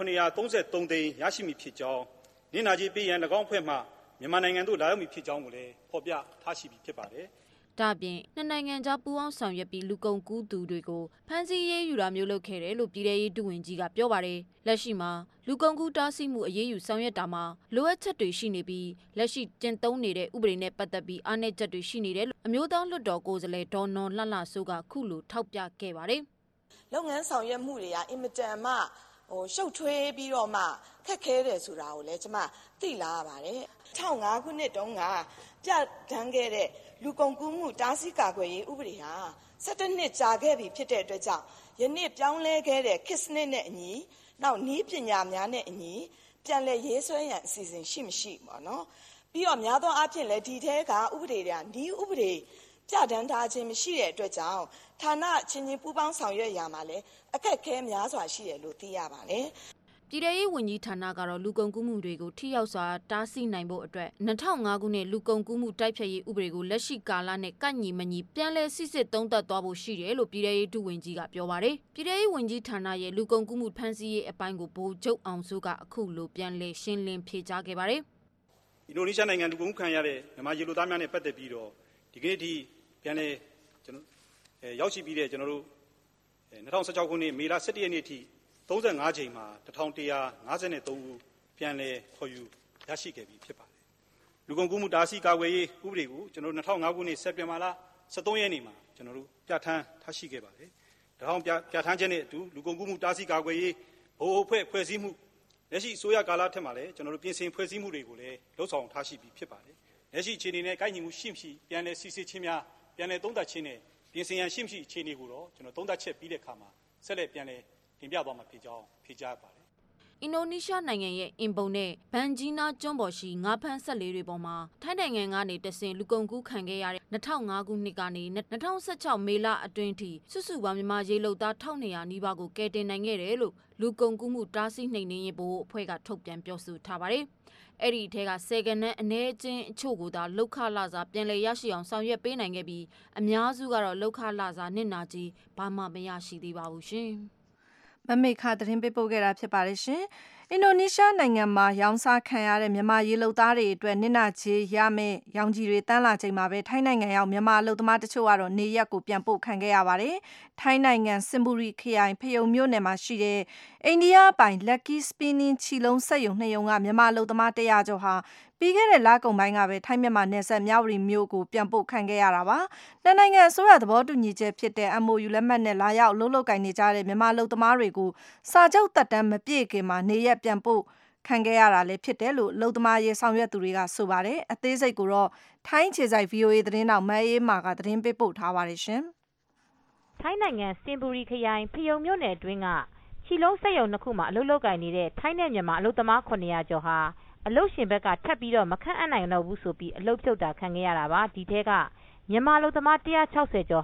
9933သိန်းရရှိမည်ဖြစ်ကြောင်းနစ်နာကြေးပေးရန်၎င်းအဖွဲ့မှမြန်မာနိုင်ငံသို့လာရောက်မည်ဖြစ်ကြောင်းကိုလည်းဖော်ပြထားရှိပြီးဖြစ်ပါတယ်ဒါပြင်နှစ်နိုင်ငံကြားပူးပေါင်းဆောင်ရွက်ပြီးလူကုန်ကူးသူတွေကိုဖမ်းဆီးရေးယူတာမျိုးလုပ်ခဲ့တယ်လို့ပြည်ထရေးဒုဝန်ကြီးကပြောပါတယ်လက်ရှိမှာလူကုန်ကူးတားဆီးမှုအရေးယူဆောင်ရွက်တာမှာလိုအပ်ချက်တွေရှိနေပြီးလက်ရှိကျင့်သုံးနေတဲ့ဥပဒေနဲ့ပတ်သက်ပြီးအားနည်းချက်တွေရှိနေတယ်လို့အမျိုးသားလွှတ်တော်ကိုယ်စားလှယ်ဒေါ်နော်လှလှစိုးကခုလိုထောက်ပြခဲ့ပါတယ်လုပ်ငန်းဆောင်ရွက်မှုတွေကအင်မတန်မှရှုပ်ထွေးပြီးတော့မှခက်ခဲတယ်ဆိုတာကိုလည်းကျွန်မသိလာရပါတယ်2005ခုနှစ်တုန်းကပြဋ္ဌာန်းခဲ့တဲ့လူကုန်ကူးမှုတားဆီးကာကွယ်ရေးဥပဒေဟာ17နှစ်ကြာခဲ့ပြီဖြစ်တဲ့အတွက်ကြောင့်ယနေ့ပြောင်းလဲခဲ့တဲ့ခေတ်စနစ်နဲ့အညီနောက်နည်းပညာများနဲ့အညီပြန်လည်ရေးဆွဲရန်အစီအစဉ်ရှိမရှိပေါ့နော်ပြီးတော့များသောအားဖြင့်လည်းဒီထဲကဥပဒေတွေကနည်းဥပဒေပြဋ္ဌာန်းထားခြင်းမရှိတဲ့အတွက်ကြောင့်ဌာနချင်းချင်းပူးပေါင်းဆောင်ရွက်ရမှာလည်းအခက်အခဲများစွာရှိတယ်လို့သိရပါတယ်ပြည်ထရေးဝန်ကြီးဌာနကတော့လူကုန်ကူးမှုတွေကိုထိရောက်စွာတားဆီးနိုင်ဖို့အတွက်2005ခုနှစ်လူကုန်ကူးမှုတိုက်ဖျက်ရေးဥပဒေကိုလက်ရှိကာလနဲ့ကန့်ညီမညီပြန်လည်စစ်စစ်သုံးသပ်သွားဖို့ရှိတယ်လို့ပြည်ထရေးဒုဝန်ကြီးကပြောပါတယ်။ပြည်ထရေးဝန်ကြီးဌာနရဲ့လူကုန်ကူးမှုဖမ်းဆီးရေးအပိုင်းကိုဗိုလ်ချုပ်အောင်စိုးကအခုလိုပြန်လည်ရှင်းလင်းဖြေကြားခဲ့ပါတယ်။အင်ဒိုနီးရှားနိုင်ငံလူကုန်ကူးခံရတဲ့မြန်မာရေလုပ်သားများနဲ့ပတ်သက်ပြီးတော့ဒီကနေ့ထိပြန်လည်ရောက်ရှိပြီးတဲ့ကျွန်တော်တို့2016ခုနှစ်မေလ17ရက်နေ့ထိ35ချိန်မှာ1153ဦးပြန်လည်ခေါ်ယူရရှိခဲ့ပြီးဖြစ်ပါတယ်။လူကုန်ကူးမှုတားဆီးကာကွယ်ရေးဥပဒေကိုကျွန်တော်တို့2005ခုနှစ်စက်တင်ဘာလ13ရက်နေ့မှာကျွန်တော်တို့ပြဋ္ဌာန်းထားရှိခဲ့ပါတယ်။ဒါကြောင့်ပြဋ္ဌာန်းချက်နဲ့အတူလူကုန်ကူးမှုတားဆီးကာကွယ်ရေးဗဟိုအဖွဲ့ဖွဲ့စည်းမှုလက်ရှိအစိုးရကာလထက်မှာလည်းကျွန်တော်တို့ပြင်ဆင်ဖွဲ့စည်းမှုတွေကိုလည်းလှုပ်ဆောင်ထားရှိပြီးဖြစ်ပါတယ်။လက်ရှိအခြေအနေနဲ့ကိုက်ညီမှုရှိမရှိပြန်လည်စစ်ဆေးခြင်းများပြန်လည်သုံးသပ်ခြင်းနဲ့ပြင်ဆင်ရန်ရှိမရှိအခြေအနေကိုတော့ကျွန်တော်သုံးသပ်ချက်ပြီးတဲ့အခါမှာဆက်လက်ပြန်လည်တင်ပြသွားမှာဖြစ်ကြောင်းဖြေကြားပါတယ်။အင်ဒိုနီးရှားနိုင်ငံရဲ့အင်ပုံနဲ့ဘန်ဂျီနာကျွန်းပေါ်ရှိငါးဖမ်းဆက်လေးတွေပေါ်မှာထိုင်းနိုင်ငံကနေတဆင်လူကုန်ကူးခံခဲ့ရတဲ့2005ခုနှစ်ကနေ2016မေလအတွင်းထိစုစုပေါင်းမြန်မာရေလုပ်သား1200နီးပါးကိုကယ်တင်နိုင်ခဲ့တယ်လို့လူကုန်ကူးမှုတားဆီးနှိမ်နင်းရေးဘို့အဖွဲ့ကထုတ်ပြန်ပြောဆိုထားပါတယ်။အဲ့ဒီထဲက10ကနန်းအနည်းအကျဉ်းအချို့ကိုသာလောက်ခလစာပြန်လည်ရရှိအောင်ဆောင်ရွက်ပေးနိုင်ခဲ့ပြီးအများစုကတော့လောက်ခလစာနစ်နာကြေးဘာမှမရရှိသေးပါဘူးရှင်။မမေခသတင်းပေးပို့ခဲ့တာဖြစ်ပါတယ်ရှင်။အင်ဒိုနီးရှားနိုင်ငံမှာရောင်းစားခံရတဲ့မြန်မာရေလုပ်သားတွေအတွက်နစ်နာကြေးရမယ့်ရောင်ကြီးတွေတန်းလာချိန်မှာပဲထိုင်းနိုင်ငံရောက်မြန်မာအလုပ်သမားတချို့ကတော့နေရက်ကိုပြန်ပို့ခံခဲ့ရပါတယ်။ထိုင်းနိုင်ငံစင်ဘူရီခရိုင်ဖယုံမြို့နယ်မှာရှိတဲ့အိန္ဒိယပိုင် Lucky Spinning ချီလုံးစက်ရုံ2ရုံကမြန်မာအလုပ်သမား100ကျော်ဟာပြီးခဲ့တဲ့လကုန်ပိုင်းကပဲထိုင်းမြန်မာနယ်စပ်မြဝတီမြို့ကိုပြန်ပို့ခံခဲ့ရတာပါ။နှစ်နိုင်ငံအစိုးရသဘောတူညီချက်ဖြစ်တဲ့ MOU လက်မှတ်နဲ့လာရောက်လှုပ်လှုပ်ကိုင်နေကြတဲ့မြန်မာအလုပ်သမားတွေကိုစာချုပ်သက်တမ်းမပြည့်ခင်မှာနေရက်ပြန်ပို့ခံခဲ့ရတာလည်းဖြစ်တယ်လို့အလုပ်သမားရေးဆောင်ရွက်သူတွေကဆိုပါတယ်။အသေးစိတ်ကိုတော့ထိုင်းခြေစိုက် VOA သတင်းတောက်မအေးမာကသတင်းပေးပို့ထားပါတယ်ရှင်။ထိုင်းနိုင်ငံစင်ဘူရီခရိုင်ဖယုံမြို့နယ်အတွင်းကချီလုံးစက်ရုံ2ခုမှာအလုပ်လုပ်ကိုင်နေတဲ့ထိုင်းနဲ့မြန်မာအလုပ်သမား900ကျော်ဟာအလုပ်ရှင်ဘက်ကထပ်ပြီးတော့မခန့်အပ်နိုင်တော့ဘူးဆိုပြီးအလုပ်ဖြုတ်တာခံခဲ့ရတာပါဒီထဲကမြန်မာအလုပ်သမား160ကျော်ဟာ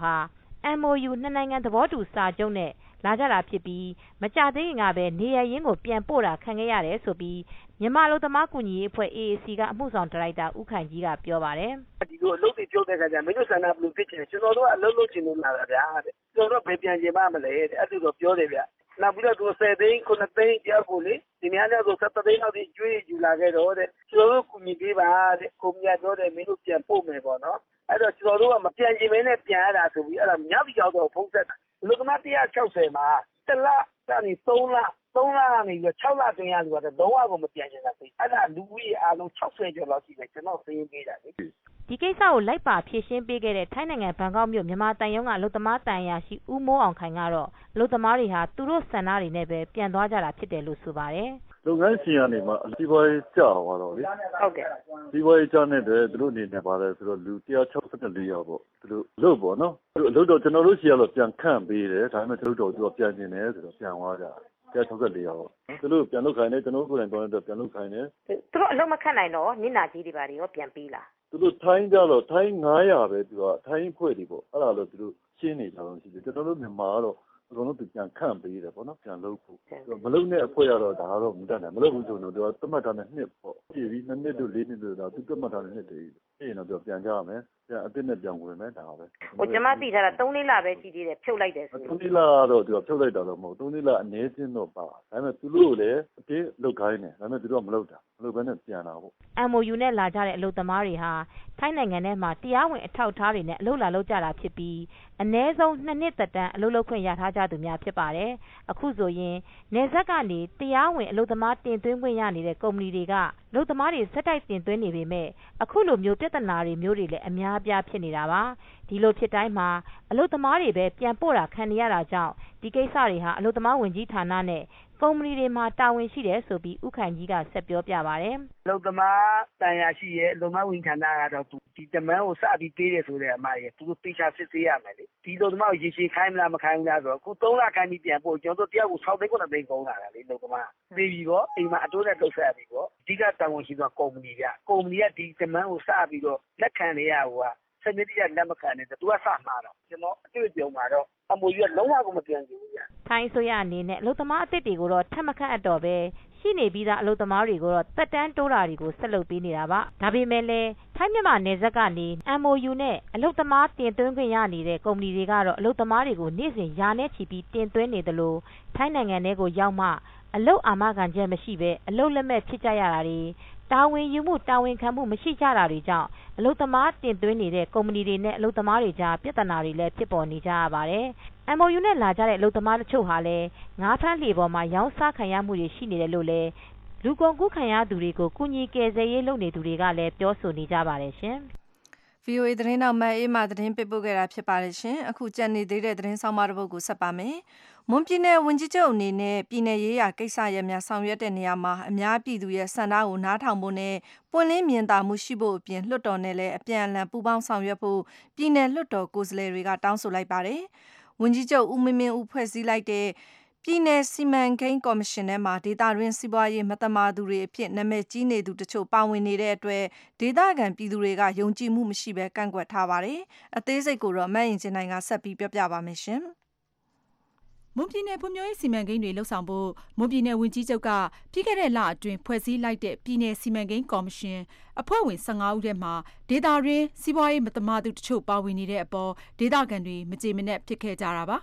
MOU နှစ်နိုင်ငံသဘောတူစာချုပ်နဲ့လာကြတာဖြစ်ပြီးမကြသေးခင်ကပဲနေရရင်းကိုပြန်ပို့တာခံခဲ့ရတယ်ဆိုပြီးမြန်မာအလုပ်သမားကူညီရေးအဖွဲ့ AAC ကအမှုဆောင်ဒါရိုက်တာဦးခိုင်ကြီးကပြောပါတယ်ဒီလိုအလုပ်တွေပြုတ်တဲ့ခါကျမင်းတို့ဆန္ဒဘယ်လိုဖြစ်ချင်ကျွန်တော်တို့ကအလုပ်လုပ်ချင်လို့လာတာဗျာတဲ့ကျွန်တော်တို့ဘယ်ပြန်ချင်ပါမလဲတဲ့အဲ့ဒါတော့ပြောတယ်ဗျနောက်ပြီးတော့သူ10သိန်း9သိန်းကြောက်ကိုလေဒီများနဲ့ဆို7သိန်းလောက်ဒီကျွေးယူလာခဲ့တော့တဲ့ကျွန်တော်တို့ကူညီပေးပါတဲ့ကိုမြတ်တော့တယ်မင်းတို့ပြန်ပို့မယ်ပေါ့နော်အဲ့တော့ကျွန်တော်တို့ကမပြန်ချင်မင်းနဲ့ပြန်ရတာဆိုပြီးအဲ့ဒါမြောက်ရောက်တော့ဖုံးဆက်တာလူကမ160မှာတစ်လကနေ3လကနေပြီး6လတွင်ရလို့တော့လုံးဝကိုမပြန်ချင်တာသိအဲ့ဒါလူကြီးအားလုံး60ကျော်လောက်ရှိတယ်ကျွန်တော်သိရင်ပေးတာလေဒီကိစ္စကိုလိုက်ပါဖြည့်ရှင်းပေးခဲ့တဲ့ထိုင်းနိုင်ငံဘန်ကောက်မြို့မြန်မာတန်ရုံးကအလုပ်သမားတန်ရာရှိဦးမိုးအောင်ခိုင်ကတော့အလုပ်သမားတွေဟာသူတို့ဆန္ဒတွေနဲ့ပဲပြန်သွားကြတာဖြစ်တယ်လို့ဆိုပါတယ်လုပ်ငန်းရှင်ကနေမှစီးပွားရေးကြာသွားတော့လေဟုတ်ကဲ့စီးပွားရေးကြာနေတဲ့သူတို့အနေနဲ့ပါတယ်ဆိုတော့လူ164ယောက်ပေါ့သူတို့လုပ်ပေါ့နော်သူတို့လုပ်တော့ကျွန်တော်တို့ရှိရတော့ပြန်ခန့်ပေးတယ်ဒါပေမဲ့သူတို့တော့ပြန်ကျင်တယ်ဆိုတော့ပြန်သွားကြ164ယောက်ပေါ့သူတို့ပြန်လုပ်ခိုင်းတယ်ကျွန်တော်တို့ကိုယ်တိုင်တော့ပြန်လုပ်ခိုင်းတယ်သူတို့အလုပ်မခန့်နိုင်တော့နစ်နာကြီးတွေပါရောပြန်ပေးလားသူတို့ထိုင်းကြတော့ထိုင်း900ပဲသူကထိုင်းဖွဲ့တွေပေါ့အဲ့ဒါလို့သူတို့ရှင်းနေကြတော့ရှိတယ်ကျွန်တော်တို့မြန်မာကတော့အကုန်လုံးပြန်ခန့်ပေးတယ်ပေါ့နော်ပြန်လုပ်ဖို့မလုပ်နဲ့အဖွဲ့ရတော့ဒါကတော့မတတ်နိုင်မလုပ်ဘူးဆိုတော့သူကသတ်မှတ်ထားတဲ့နှစ်ပေါ့ပြည်ပြီး2နှစ်တို့4နှစ်တို့တော့သူသတ်မှတ်ထားတဲ့နှစ်တွေအဲ့ရင်တော့ပြန်ကြရမယ်ပြန်အစ်စ်နဲ့ပြန်ဝင်မယ်ဒါပဲဟိုကျမသိထားတာ3နှစ်လပဲရှိသေးတယ်ဖြုတ်လိုက်တယ်ဆို 3နှစ်လတော့သူကဖြုတ်လိုက်တာတော့မဟုတ်3နှစ်လအနေချင်းတော့ပါဒါပေမဲ့သူတို့လည်းအပြည့်လုပ်ခိုင်းတယ်ဒါပေမဲ့သူတို့ကမလုပ်တာမလုပ်ဘဲနဲ့ပြန်လာပေါ့ MOU နဲ့လာကြတဲ့အလုပ်သမားတွေဟာထိုင်းနိုင်ငံထဲမှာတရားဝင်အထောက်အထားတွေနဲ့အလုပ်လာလုပ်ကြတာဖြစ်ပြီးအနည်းဆုံး2နှစ်သက်တမ်းအလုပ်လုပ်ခွင့်ရထားကြသူများဖြစ်ပါတယ်အခုဆိုရင်နယ်စပ်ကနေတရားဝင်အလုပ်သမားတင်သွင်းခွင့်ရနေတဲ့ကုမ္ပဏီတွေကလုပ်သမားတွေစက်တိုက်တင်သွင်းနေပေမဲ့အခုလိုမျိုးပြဿနာတွေမျိုးတွေလည်းအများအပြားဖြစ်နေတာပါဒီလိုဖြစ်တိုင်းမှာအလုပ်သမားတွေပဲပြန်ပို့တာခံရတာကြောင့်ဒီကိစ္စတွေဟာအလုပ်သမားဝင်ကြီးဌာနနဲ့ကုမ္ပဏီတွေမှာတာဝန်ရှိတယ်ဆိုပြီးဥခိုင်ကြီးကဆက်ပြောပြပါတယ်အလုပ်သမားတန်ရာရှိရဲ့အလုပ်သမားဝင်ဌာနကတော့ဒီတမန်ကိုစပြီးပေးတယ်ဆိုတဲ့အမရဲ့သူတို့တေချာစစ်ဆေးရမယ်လေဒီအလုပ်သမားကိုရေရှည်ခိုင်းမလားမခိုင်းဘူးလားဆိုတော့ခု3လခိုင်းပြီးပြန်ပို့ကျွန်တော်တို့တယောက်ကို6သိန်း9သိန်းကုန်လာတာလေအလုပ်သမားပြီးပြီးတော့အိမ်မှာအတိုးနဲ့တုတ်ဆက်ပြီးတော့အဓိကတာဝန်ရှိသွားကုမ္ပဏီကကုမ္ပဏီကဒီတမန်ကိုစပြီးတော့လက်ခံနေရဟိုကစနစ်တကျလက်မခံနဲ့သူကစမှာတော့ကျွန်တော်အတွေ့အကြုံမှာတော့အမိုးရလုံးဝကိုမပြန်ဘူးဗျထိုင်းဆိုရအနေနဲ့အလုပ်သမားအသစ်တွေကိုတော့ထပ်မခန့်အပ်တော့ပဲရှိနေပြီးသားအလုပ်သမားတွေကိုတော့တက်တန်းတိုးတာတွေကိုဆက်လုပ်ပေးနေတာပါဒါပေမဲ့လည်းထိုင်းမြန်မာနယ်စပ်ကနေ MOU နဲ့အလုပ်သမားတင်သွင်းခွင့်ရနေတဲ့ကုမ္ပဏီတွေကတော့အလုပ်သမားတွေကိုနေ့စဉ်ရာနဲ့ချီပြီးတင်သွင်းနေတယ်လို့ထိုင်းနိုင်ငံထဲကိုရောက်မှအလုပ်အာမခံချက်မရှိပဲအလုပ်လက်မဲ့ဖြစ်ကြရတာတွေတာဝန်ယူမှုတာဝန်ခံမှုမရှိကြတာတွေကြောင့်အလုပ်သမားတင်သွင်းနေတဲ့ကုမ္ပဏီတွေနဲ့အလုပ်သမားတွေကြားပြဿနာတွေလည်းဖြစ်ပေါ်နေကြရပါတယ်။ MOU နဲ့လာကြတဲ့အလုပ်သမားတို့ချို့ဟာလည်းငါးဖမ်းလှေပေါ်မှာရောင်းစားခံရမှုတွေရှိနေတယ်လို့လည်းလူကုန်ကူးခံရသူတွေကိုကုညီကယ်ဆယ်ရေးလုပ်နေသူတွေကလည်းပြောဆိုနေကြပါတယ်ရှင်။ VOA သတင်းတော်မအေးမှသတင်းပေးပို့ခဲ့တာဖြစ်ပါတယ်ရှင်။အခုကြံနေသေးတဲ့သတင်းဆောင်မတစ်ပုဒ်ကိုဆက်ပါမယ်။မွန်ပြည်နယ်ဝန်ကြီးချုပ်အနေနဲ့ပြည်နယ်ရေးရာကိစ္စရပ်များဆောင်ရွက်တဲ့နေရာမှာအများပြည်သူရဲ့ဆန္ဒကိုနားထောင်ဖို့နဲ့ပွင့်လင်းမြင်သာမှုရှိဖို့အပြင်လွှတ်တော်နဲ့လည်းအပြန်အလှန်ပူးပေါင်းဆောင်ရွက်ဖို့ပြည်နယ်လွှတ်တော်ကိုယ်စားလှယ်တွေကတောင်းဆိုလိုက်ပါတယ်။ဝန်ကြီးချုပ်ဦးမင်းမင်းဦးဖွဲ့စည်းလိုက်တဲ့ပြည်နယ်စီမံကိန်းကော်မရှင်ထဲမှာဒေသတွင်းစီးပွားရေးမသမာသူတွေအဖြစ်နာမည်ကြီးနေသူတချို့ပါဝင်နေတဲ့အတွက်ဒေသခံပြည်သူတွေကယုံကြည်မှုမရှိဘဲကန့်ကွက်ထားပါတယ်။အသေးစိတ်ကိုတော့မအင်ဂျင်နိုင်ကဆက်ပြီးပြောပြပါမယ်ရှင်။မွန်ပြည်နယ်ဖွံ့ဖြိုးရေးစီမံကိန်းတွေလှုပ်ဆောင်ဖို့မွန်ပြည်နယ်ဝန်ကြီးချုပ်ကပြီးခဲ့တဲ့လအတွင်းဖွဲ့စည်းလိုက်တဲ့ပြည်နယ်စီမံကိန်းကော်မရှင်အဖွဲ့ဝင်15ဦးထဲမှာဒေသတွင်းစီးပွားရေးမသမာသူတချို့ပါဝင်နေတဲ့အပေါ်ဒေသခံတွေမကြေမနက်ဖြစ်ခဲ့ကြတာပါ။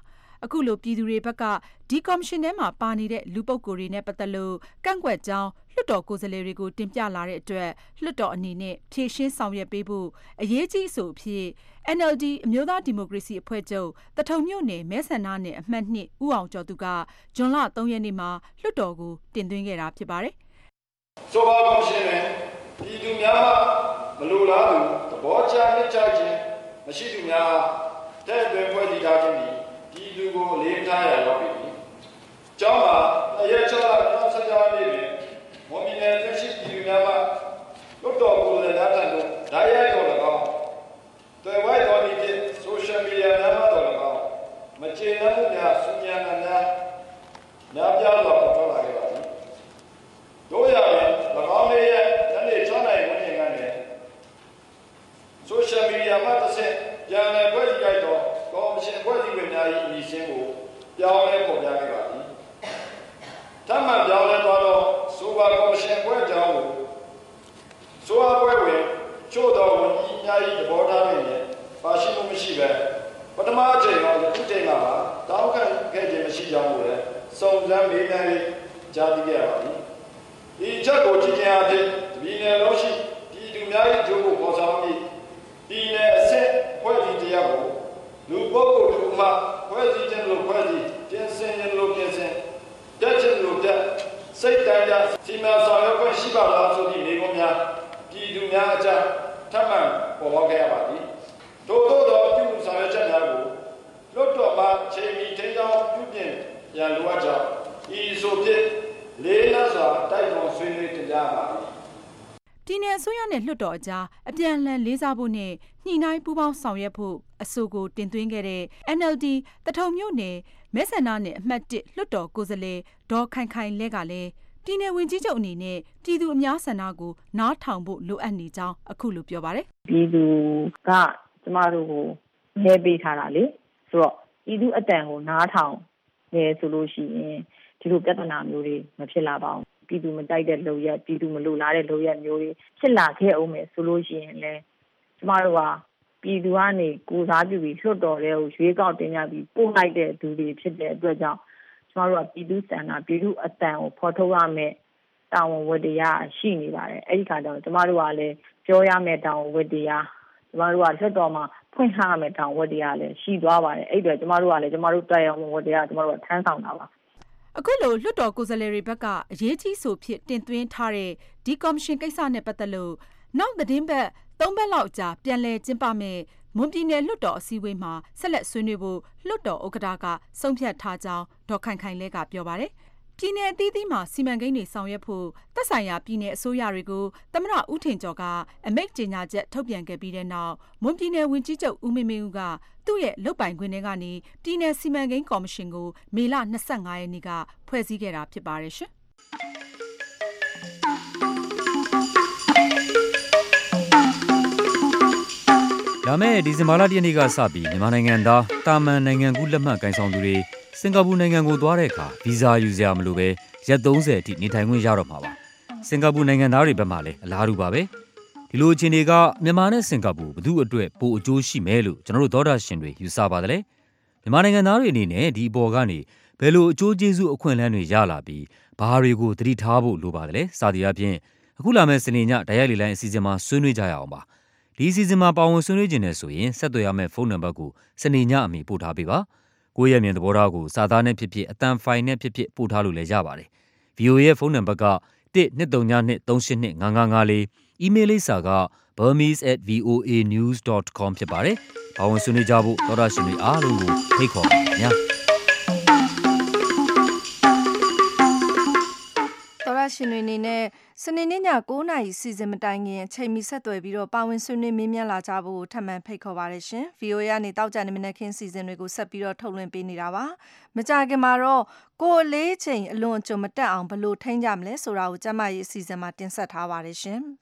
အခုလိုပြည်သူတွေဘက်ကဒီကော်မရှင်ထဲမှာပါနေတဲ့လူပုဂ္ဂိုလ်တွေနဲ့ပတ်သက်လို့ကန့်ကွက်ကြောင်းလွှတ်တော်ကိုယ်စားလှယ်တွေကိုတင်ပြလာတဲ့အတွက်လွှတ်တော်အနေနဲ့ဖြေရှင်းဆောင်ရွက်ပေးဖို့အရေးကြီးအဆိုအဖြစ် NLD အမျိုးသားဒီမိုကရေစီအဖွဲ့ချုပ်တထုံမြို့နယ်မဲဆန္ဒနယ်အမှတ် 2ဦးအောင်ကျော်သူကဇွန်လ 3 ရက်နေ့မှာလွှတ်တော်ကိုတင်သွင်းခဲ့တာဖြစ်ပါတယ်။ဆိုပါကော်မရှင်နဲ့ပြည်သူများမှမလိုလားသူသဘောကျနှစ်ချခြင်းမရှိသူများတဲ့အတွင်းဖွဲ့စည်းထားခြင်းသည်ပြည်သူကိုအလေးထားရရောက်ပြီ။ကျောင်းမှာအရက်ချလာ2015နေ့တွင်မွန်ပြည်နယ်ပြည်ရှိပြည်သူများမှလွတ်တော်ကိုယ်စားလှယ်များထံသို့ဓာတ်ရိုက်တော်၎င်းတွေ့ဝိုင်းတော်ဒီဖြင့်ဆိုရှယ်မီဒီယာများမှတော်၎င်းမကျေနပ်မှုများဆူညံများများပြားစွာပေါ်ထွက်လာခဲ့ပါသည်။တို့ရရင်၎င်းလေးရဲ့ညနေ6 နာရီဝန်းကျင်ကနေဆိုရှယ်မီဒီယာမှာတစ်ဆက်ပြန်လည်ဖွဲ့စည်းလိုက်တော့ကော်မရှင်ဖွဲ့စည်းဝင်များ၏အမည်ရှင်းကိုပြောင်းလဲပေါ်ပြခဲ့ပါသည်။ထပ်မံပြောင်းလဲသွားတော့ဆိုပါကော်မရှင်ဖွဲ့ကြောင်းကိုဆိုပါဖွဲ့ဝင်ချို့တော်ဝန်ကြီးများ၏သဘောထားတွေနဲ့ပါရှိမှုမရှိပဲပထမအချိန်တော့ဒီချိန်မှာတောင်းခံခဲ့ခြင်းမရှိကြောင်းကိုလည်းစုံစမ်းမေးမြန်းရေးကြားသိခဲ့ရပါသည်။ဒီချက်ကိုကြည့်ခြင်းအဖြစ်ပြည်နယ်လုံးရှိပြည်သူများ၏အကျိုးကိုပေါ်ဆောင်ပြီးပြည်နယ်အဆင့်ဖွဲ့စည်းတရားကိုလူပုဂ္ဂိုလ်တို့မှဖွဲ့စည်းခြင်းလို့ဖွဲ့စည်းပြင်ဆင်ခြင်းလို့ပြင်ဆင်တက်ခြင်းလို့တက်စိတ်တိုင်းကြစီမံဆောင်ရွက်ခွင့်ရှိပါလားဆိုသည့်မိကုံးများပြည်သူများအကြားထပ်မံပေါ်ပေါက်ခဲ့ရပါသည်။ထို့သောပြုမှုဆောင်ရွက်ချက်များကိုလွတ်တော်မှချိန်မီထိန်းကျောင်းပြုပြင်ရန်လိုအပ်ကြောင်းဤဆိုဖြင့်လေးနက်စွာတိုက်တွန်းဆွေးနွေးတင်ပြပါသည်။ပြည်နယ်အစိုးရနဲ့လွှတ်တော်အကြားအပြန်အလှန်လေးစားဖို့နဲ့ညှိနှိုင်းပူးပေါင်းဆောင်ရွက်ဖို့အဆိုကိုတင်သွင်းခဲ့တဲ့ NLD တထုံမြို့နယ်မဲဆန္ဒနယ်အမှတ် 1လွှတ်တော်ကိုယ်စားလှယ်ဒေါ်ခိုင်ခိုင်လဲကလည်းပြည်နယ်ဝန်ကြီးချုပ်အနေနဲ့ပြည်သူအများဆန္ဒကိုနားထောင်ဖို့လိုအပ်နေကြောင်းအခုလိုပြောပါတယ်။ပြည်သူကကျမတို့ကိုမဲပေးထားတာလေဆိုတော့ပြည်သူအတန်ကိုနားထောင်နေဆိုလို့ရှိရင်ဒီလိုပြဿနာမျိုးတွေမဖြစ်လာပါဘူး။ပြည်သူမတိုက်တဲ့လုပ်ရက်ပြည်သူမလိုလားတဲ့လုပ်ရက်မျိုးတွေဖြစ်လာခဲ့အောင်မယ်ဆိုလို့ရှိရင်လည်းကျမတို့ကပြည်သူကနေကိုစားပြုပြီးလွှတ်တော်တွေကိုရွေးကောက်တင်ပြပြီးပို့လိုက်တဲ့သူတွေဖြစ်တဲ့အတွက်ကြောင့်ကျမတို့ကပြည်သူစံနာပြည်သူအတန်ကိုဖော်ထုတ်ရမယ်တာဝန်ဝတ္တရားရှိနေပါတယ်အဲ့ဒီခါကျတော့ကျမတို့ကလည်းပြောရမယ်တာဝန်ဝတ္တရားကျမတို့ကလွှတ်တော်မှာဖွင့်ထားရမယ်တာဝန်ဝတ္တရားလည်းရှိသွားပါတယ်အဲ့အတွက်ကျမတို့ကလည်းကျမတို့တာဝန်ဝတ္တရားကျမတို့ကထမ်းဆောင်တာပါအခုလိုလွှတ်တော်ကိုယ်စားလှယ်တွေဘက်ကအရေးကြီးဆိုဖြစ်တင်သွင်းထားတဲ့ဒီကော်မရှင်ကိစ္စနဲ့ပတ်သက်လို့နောက်သတင်းပတ်3 ပတ်လောက်ကြာပြန်လည်ကျင်းပမယ်မွန်ပြည်နယ်လွှတ်တော်အစည်းအဝေးမှာဆက်လက်ဆွေးနွေးဖို့လွှတ်တော်ဥက္ကဋ္ဌကဆုံးဖြတ်ထားကြောင်းဒေါ်ခိုင်ခိုင်လဲကပြောပါတယ်။ပြည်နယ်အသီးသီးမှာစီမံကိန်းတွေဆောင်ရွက်ဖို့သက်ဆိုင်ရာပြည်နယ်အစိုးရတွေကိုသမ္မတဦးထင်ကျော်ကအမိန့်ကြေညာချက်ထုတ်ပြန်ခဲ့ပြီးတဲ့နောက်မွန်ပြည်နယ်ဝန်ကြီးချုပ်ဦးမင်းမင်းဦးကသူ့ရဲ့လုပ်ပိုင်ခွင့်ထဲကနေပြည်နယ်စီမံကိန်းကော်မရှင်ကိုမေလ25ရက်နေ့ကဖွဲ့စည်းခဲ့တာဖြစ်ပါတယ်ရှင်။လာမယ့်ဒီဇင်ဘာလ 1 ရက်နေ့ကစပြီးမြန်မာနိုင်ငံသားတာမန်နိုင်ငံကူးလက်မှတ်ကိုင်ဆောင်သူတွေစင်ကာပူနိုင်ငံကိုသွားတဲ့အခါဗီဇာယူစရာမလိုပဲရက်30အထိနေထိုင်ခွင့်ရတော့မှာပါစင်ကာပူနိုင်ငံသားတွေဘက်မှလည်းအလားတူပါပဲဒီလိုအခြေအနေကမြန်မာနဲ့စင်ကာပူဘယ်သူအတွက်ပိုအကျိုးရှိမယ်လို့ကျွန်တော်တို့သောတာရှင်တွေယူဆပါတယ်လေမြန်မာနိုင်ငံသားတွေအနေနဲ့ဒီအပေါ်ကနေဘယ်လိုအကျိုးကျေးဇူးအခွင့်အလမ်းတွေရလာပြီးဘာတွေကိုသတိထားဖို့လိုပါတယ်လေစသည်အပြင်အခုလာမယ့်စနေညဓာတ်ရိုက်လေလိုင်းအစီအစဉ်မှာဆွေးနွေးကြရအောင်ပါဒီအစီအစဉ်မှာပါဝင်ဆွေးနွေးခြင်းနဲ့ဆိုရင်ဆက်သွယ်ရမယ့်ဖုန်းနံပါတ်ကိုစနေညအမီပို့ထားပေးပါကိုယ့်ရဲ့မြင်သဘောထားကိုစာသားနဲ့ဖြစ်ဖြစ်အတန်ဖိုင်နဲ့ဖြစ်ဖြစ်ပို့ထားလို့လည်းရပါတယ် VOA ရဲ့ဖုန်းနံပါတ်က12323895554 email လိပ်စာက burmese@voanews.com ဖြစ်ပါတယ်ပါဝင်ဆွေးနွေးကြဖို့သောတာရှင်တွေအားလုံးကိုဖိတ်ခေါ်ပါခင်ဗျာတော်ရရှင်တွေအနေနဲ့စနေနေ့ည9:00 နာရီစီစဉ်မတိုင်ခင်အချိန်မီဆက်သွယ်ပြီးတော့ပါဝင်ဆွေးနွေးမေးမြန်းလာကြဖို့ထပ်မံဖိတ်ခေါ်ပါရရှင်။ VOA ကနေတောက်ကြနေမနေ့ခင်းစီစဉ်တွေကိုဆက်ပြီးတော့ထုတ်လွှင့်ပေးနေတာပါ။မကြခင်မှာတော့ကိုယ်လေးချိန်အလွန်အကျွံမတက်အောင်ဘယ်လိုထိန်းကြမလဲဆိုတာကိုကျမရဲ့အစီအစဉ်မှာတင်ဆက်ထားပါရရှင်။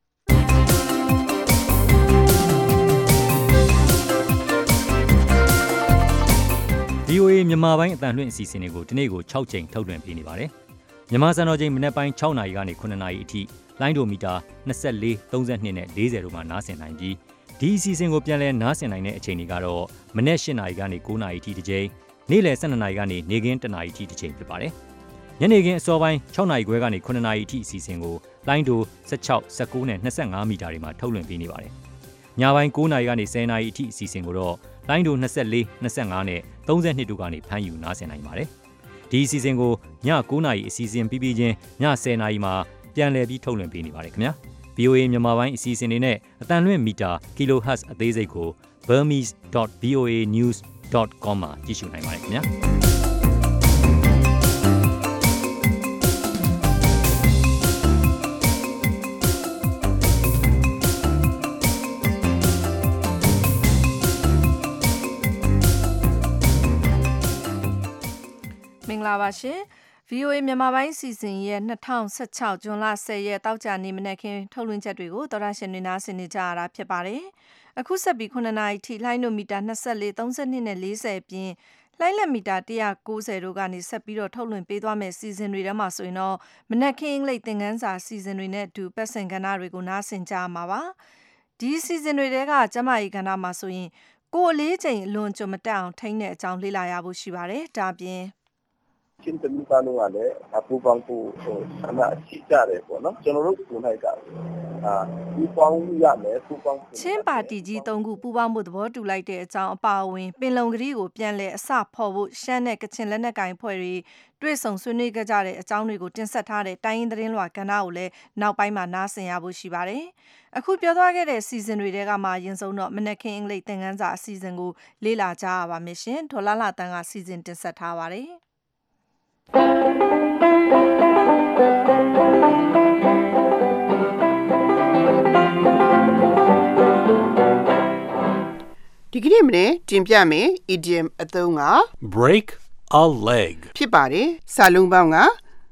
VOA မြန်မာပိုင်းအတန်လွှင့်အစီအစဉ်တွေကိုဒီနေ့ကို6ချိန်ထုတ်လွှင့်ပေးနေပါတယ်။မြန်မာစံတော်ချိန်မနေ့ပိုင်း6နာရီကနေ9နာရီအထိလိုင်းဒိုမီတာ24 32နဲ့40တို့မှာနားဆင်နိုင်ပြီးဒီအစီအစဉ်ကိုပြန်လည်နားဆင်နိုင်တဲ့အချိန်တွေကတော့မနေ့8နာရီကနေ9နာရီအထိတစ်ကြိမ်နေ့လယ်12နာရီကနေနေ့ခင်း1နာရီထိတစ်ချိန်ဖြစ်ပါတယ်ညနေခင်းအစောပိုင်း6နာရီခွဲကနေ9နာရီထိအစီအစဉ်ကိုလိုင်းဒို16 19နဲ့25မီတာတွေမှာထုတ်လွှင့်ပေးနေပါတယ်ညပိုင်း9နာရီကနေ10နာရီအထိအစီအစဉ်ကိုတော့လိုင်းဒို24 25နဲ့32တို့ကနေဖမ်းယူနားဆင်နိုင်ပါတယ်ဒီအစီအစဉ်ကိုည9နာရီအစီအစဉ်ပြီးပြီးချင်းည10နာရီမှာပြန်လည်ပြီးထုတ်လွှင့်ပေးနေပါတယ်ခင်ဗျာ VOA မြန်မာပိုင်းအစီအစဉ်တွေနဲ့အတန်လွင့်မီတာ kHz အသေးစိတ်ကို burmese.voanews.com မှာကြည့်ရှုနိုင်ပါတယ်ခင်ဗျာမင်္ဂလာပါရှင် VOA မြန်မာပိုင်းစီစဉ်ရဲ့2016ဇွန်လ10ရက်တောက်ကြနေမနက်ခင်းထုတ်လွှင့်ချက်တွေကိုသောရရှင်တွေနားဆင်နေကြရတာဖြစ်ပါတယ်။အခုဆက်ပြီး9နာရီထိလိုင်းနိုမီတာ24 32နဲ့40ပြင်လိုင်းလက်မီတာ190တို့ကနေဆက်ပြီးတော့ထုတ်လွှင့်ပေးသွားမယ့်စီစဉ်တွေထဲမှာဆိုရင်တော့မနက်ခင်းအင်္ဂလိပ်သင်ခန်းစာစီစဉ်တွေနဲ့အတူပတ်စင်ကဏ္ဍတွေကိုနားဆင်ကြရမှာပါ။ဒီစီစဉ်တွေထဲကကျမကြီးကဏ္ဍမှာဆိုရင်ကိုအလေးချိန်အလွန်ကြုံမတက်အောင်ထိန်းတဲ့အကြောင်းလေ့လာရဖို့ရှိပါတယ်။ဒါပြင်ချင်းတမီးကတော့လည်းပူပေါင်းဖို့ဆန္ဒအရှိကြတယ်ပေါ့နော်ကျွန်တော်တို့ကိုနိုင်တာပူပေါင်းရမယ်ပူပေါင်းချင်းပါတီကြီး3ခုပူပေါင်းမှုသဘောတူလိုက်တဲ့အကြောင်းအပါအဝင်ပင်လုံကလေးကိုပြန်လဲအစဖော်ဖို့ရှမ်းနဲ့ကချင်လက်နက်ကင်ဖွဲ့တွေတွေ့ဆုံဆွေးနွေးကြတဲ့အကြောင်းတွေကိုတင်ဆက်ထားတဲ့တိုင်းရင်းသတင်းလွှာကဏ္ဍကိုလည်းနောက်ပိုင်းမှာနားဆင်ရဖို့ရှိပါတယ်အခုပြောသွားခဲ့တဲ့စီစဉ်တွေတဲကမှရင်ဆုံးတော့မနက်ခင်းအင်္ဂလိပ်သင်ခန်းစာအစီအစဉ်ကိုလေ့လာကြရပါမယ်ရှင်ဒေါ်လာတန်းကစီစဉ်တင်ဆက်ထားပါတယ်ဒီကနေ့မနေ့တင်ပြမယ် idiom အသုံးက break a leg ဖြစ်ပါတယ်စာလုံးပေါင်းက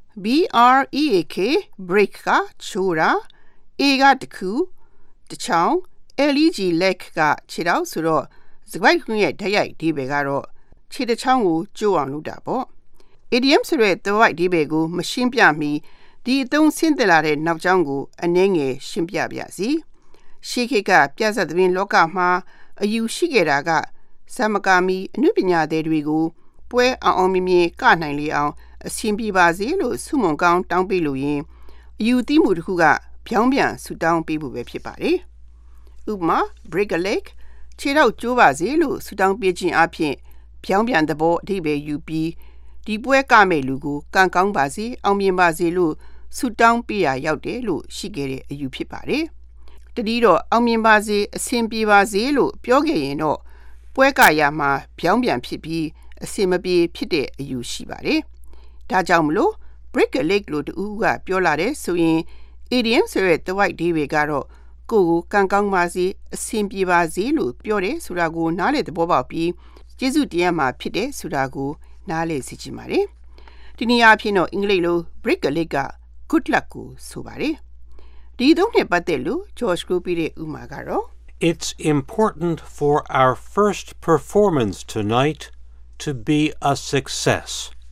break break ကချိုးတာ a ကတခုတချောင်း leg leg ကခြေထောက်ဆိုတော့စကားခွင့်ရဲ့ဓာတ်ရိုက်ဒီဘယ်ကတော့ခြေတစ်ချောင်းကိုကျိုးအောင်လုပ်တာပေါ့idiom ဆိုတဲ့သွိုက်ဒီဘယ်ကိုမရှင်းပြမီဒီအသုံးဆင်းသက်လာတဲ့နောက်ကျောင်းကိုအနည်းငယ်ရှင်းပြပါစီရှေးခေတ်ကပြဿနာသတင်းလောကမှာအယူရှိခဲ့တာကသမကာမီအနုပညာသည်တွေကိုပွဲအောင်မြင်မြင်ကနိုင်လေအောင်အဆင်ပြေပါစေလို့ဆုမွန်ကောင်းတောင်းပေးလို့ရင်အယူသိမှုတစ်ခုကဖြောင်းပြန်ဆူတောင်းပေးဖို့ပဲဖြစ်ပါတယ်ဥပမာ break a leg ခြေထောက်ကျိုးပါစေလို့ဆူတောင်းပေးခြင်းအပြင်ဖြောင်းပြန်သဘောအဓိပ္ပာယ်ယူပြီးဒီပွဲကမဲ့လူကိုကံကောင်းပါစေအောင်မြင်ပါစေလို့ဆုတောင်းပေးရရောက်တယ်လို့ရှိခဲ့တဲ့အယူဖြစ်ပါတယ်တတိတော့အောင်မြင်ပါစေအဆင်ပြေပါစေလို့ပြောခဲ့ရင်တော့ပွဲကရမှာဖြောင်းပြန်ဖြစ်ပြီးအဆင်မပြေဖြစ်တဲ့အယူရှိပါတယ်ဒါကြောင့်မလို့ break a leg လို့တူကပြောလာတယ်ဆိုရင် idiom ဆိုတဲ့ the white ဒီဝေကတော့ကိုကိုကံကောင်းပါစေအဆင်ပြေပါစေလို့ပြောတယ်ဆိုတာကိုနားလည်သဘောပေါက်ပြီးကျေးဇူးတရားမှာဖြစ်တယ်ဆိုတာကိုနားလည်စေချင်ပါတယ်ဒီနေရာအဖြစ်တော့အင်္ဂလိပ်လို break a leg က good luck ကိုဆိုပါတယ်ဒီသုံးနဲ့ပတ်သက်လို့ George Group ရဲ့ဥမာကတော့ It's important for our first performance tonight to be a success.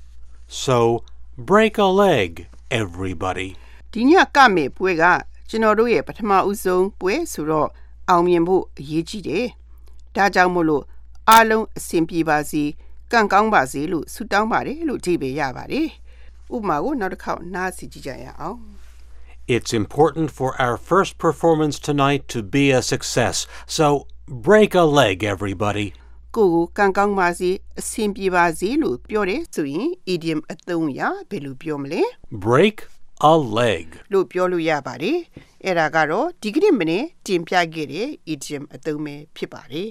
So break a leg, everybody. ဒီညကမဲ့ပွဲကကျွန်တော်တို့ရဲ့ပထမဦးဆုံးပွဲဆိုတော့အောင်မြင်ဖို့အရေးကြီးတယ်ဒါကြောင့်မို့လို့အားလုံးအဆင်ပြေပါစေကံကောင်းပါစေလို့ဆုတောင်းပါတယ်လို့ဒီပဲရပါတယ်ဥပမာကိုနောက်တစ်ခေါက်နားစီကြည့်ကြရအောင် It's important for our first performance tonight to be a success. So break a leg, everybody. ကိုကံကောင်းပါစေအဆင်ပြေပါစေလို့ပြောတယ်ဆိုရင် idiom အသုံးရဘယ်လိုပြောမလဲ break a leg လို့ပြောလို့ရပါတယ်အဲ့ဒါကတော့ဒီကနေ့မနေ့တင်ပြခဲ့တဲ့ idiom အသုံးပဲဖြစ်ပါတယ်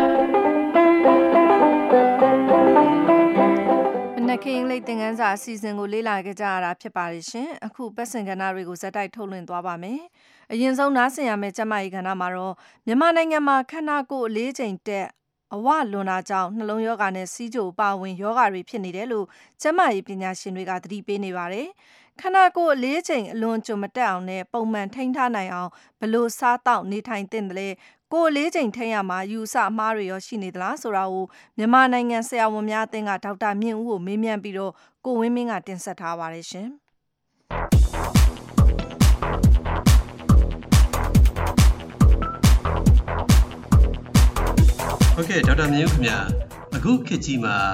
နက်ခင်းလေးသင်ခန်းစာအစီအစဉ်ကိုလေ့လာကြကြရတာဖြစ်ပါတယ်ရှင်အခုပတ်စင်ကဏ္ဍတွေကိုဇက်တိုက်ထုတ်လွှင့်သွားပါမယ်အရင်ဆုံးနားဆင်ရမယ့်ကျမကြီးကဏ္ဍမှာတော့မြန်မာနိုင်ငံမှာခန္ဓာကိုယ်အလေးချိန်တက်အဝလွန်တာကြောင့်နှလုံးရောဂါနဲ့စီးကျိုပါဝင်ရောဂါတွေဖြစ်နေတယ်လို့ကျမကြီးပညာရှင်တွေကသတိပေးနေပါတယ်ခန္ဓာကိုယ်အလေးချိန်အလွန်ကျွံမတက်အောင်နဲ့ပုံမှန်ထိန်းထားနိုင်အောင်ဘလို့စားတောက်နေထိုင်သင့်တယ်လဲကိုယ်လေးချိန်ထိန်းရမှာယူဆအမှားတွေရောရှိနေသလားဆိုတာကိုမြန်မာနိုင်ငံဆရာဝန်များအသင်းကဒေါက်တာမြင့်ဦးကိုမေးမြန်းပြီးတော့ကိုဝင်းမင်းကတင်ဆက်ထားပါတယ်ရှင်ဟုတ်ကဲ့ဒေါက်တာမြင့်ဦးခင်ဗျာအခုခေတ်ကြီးမှာ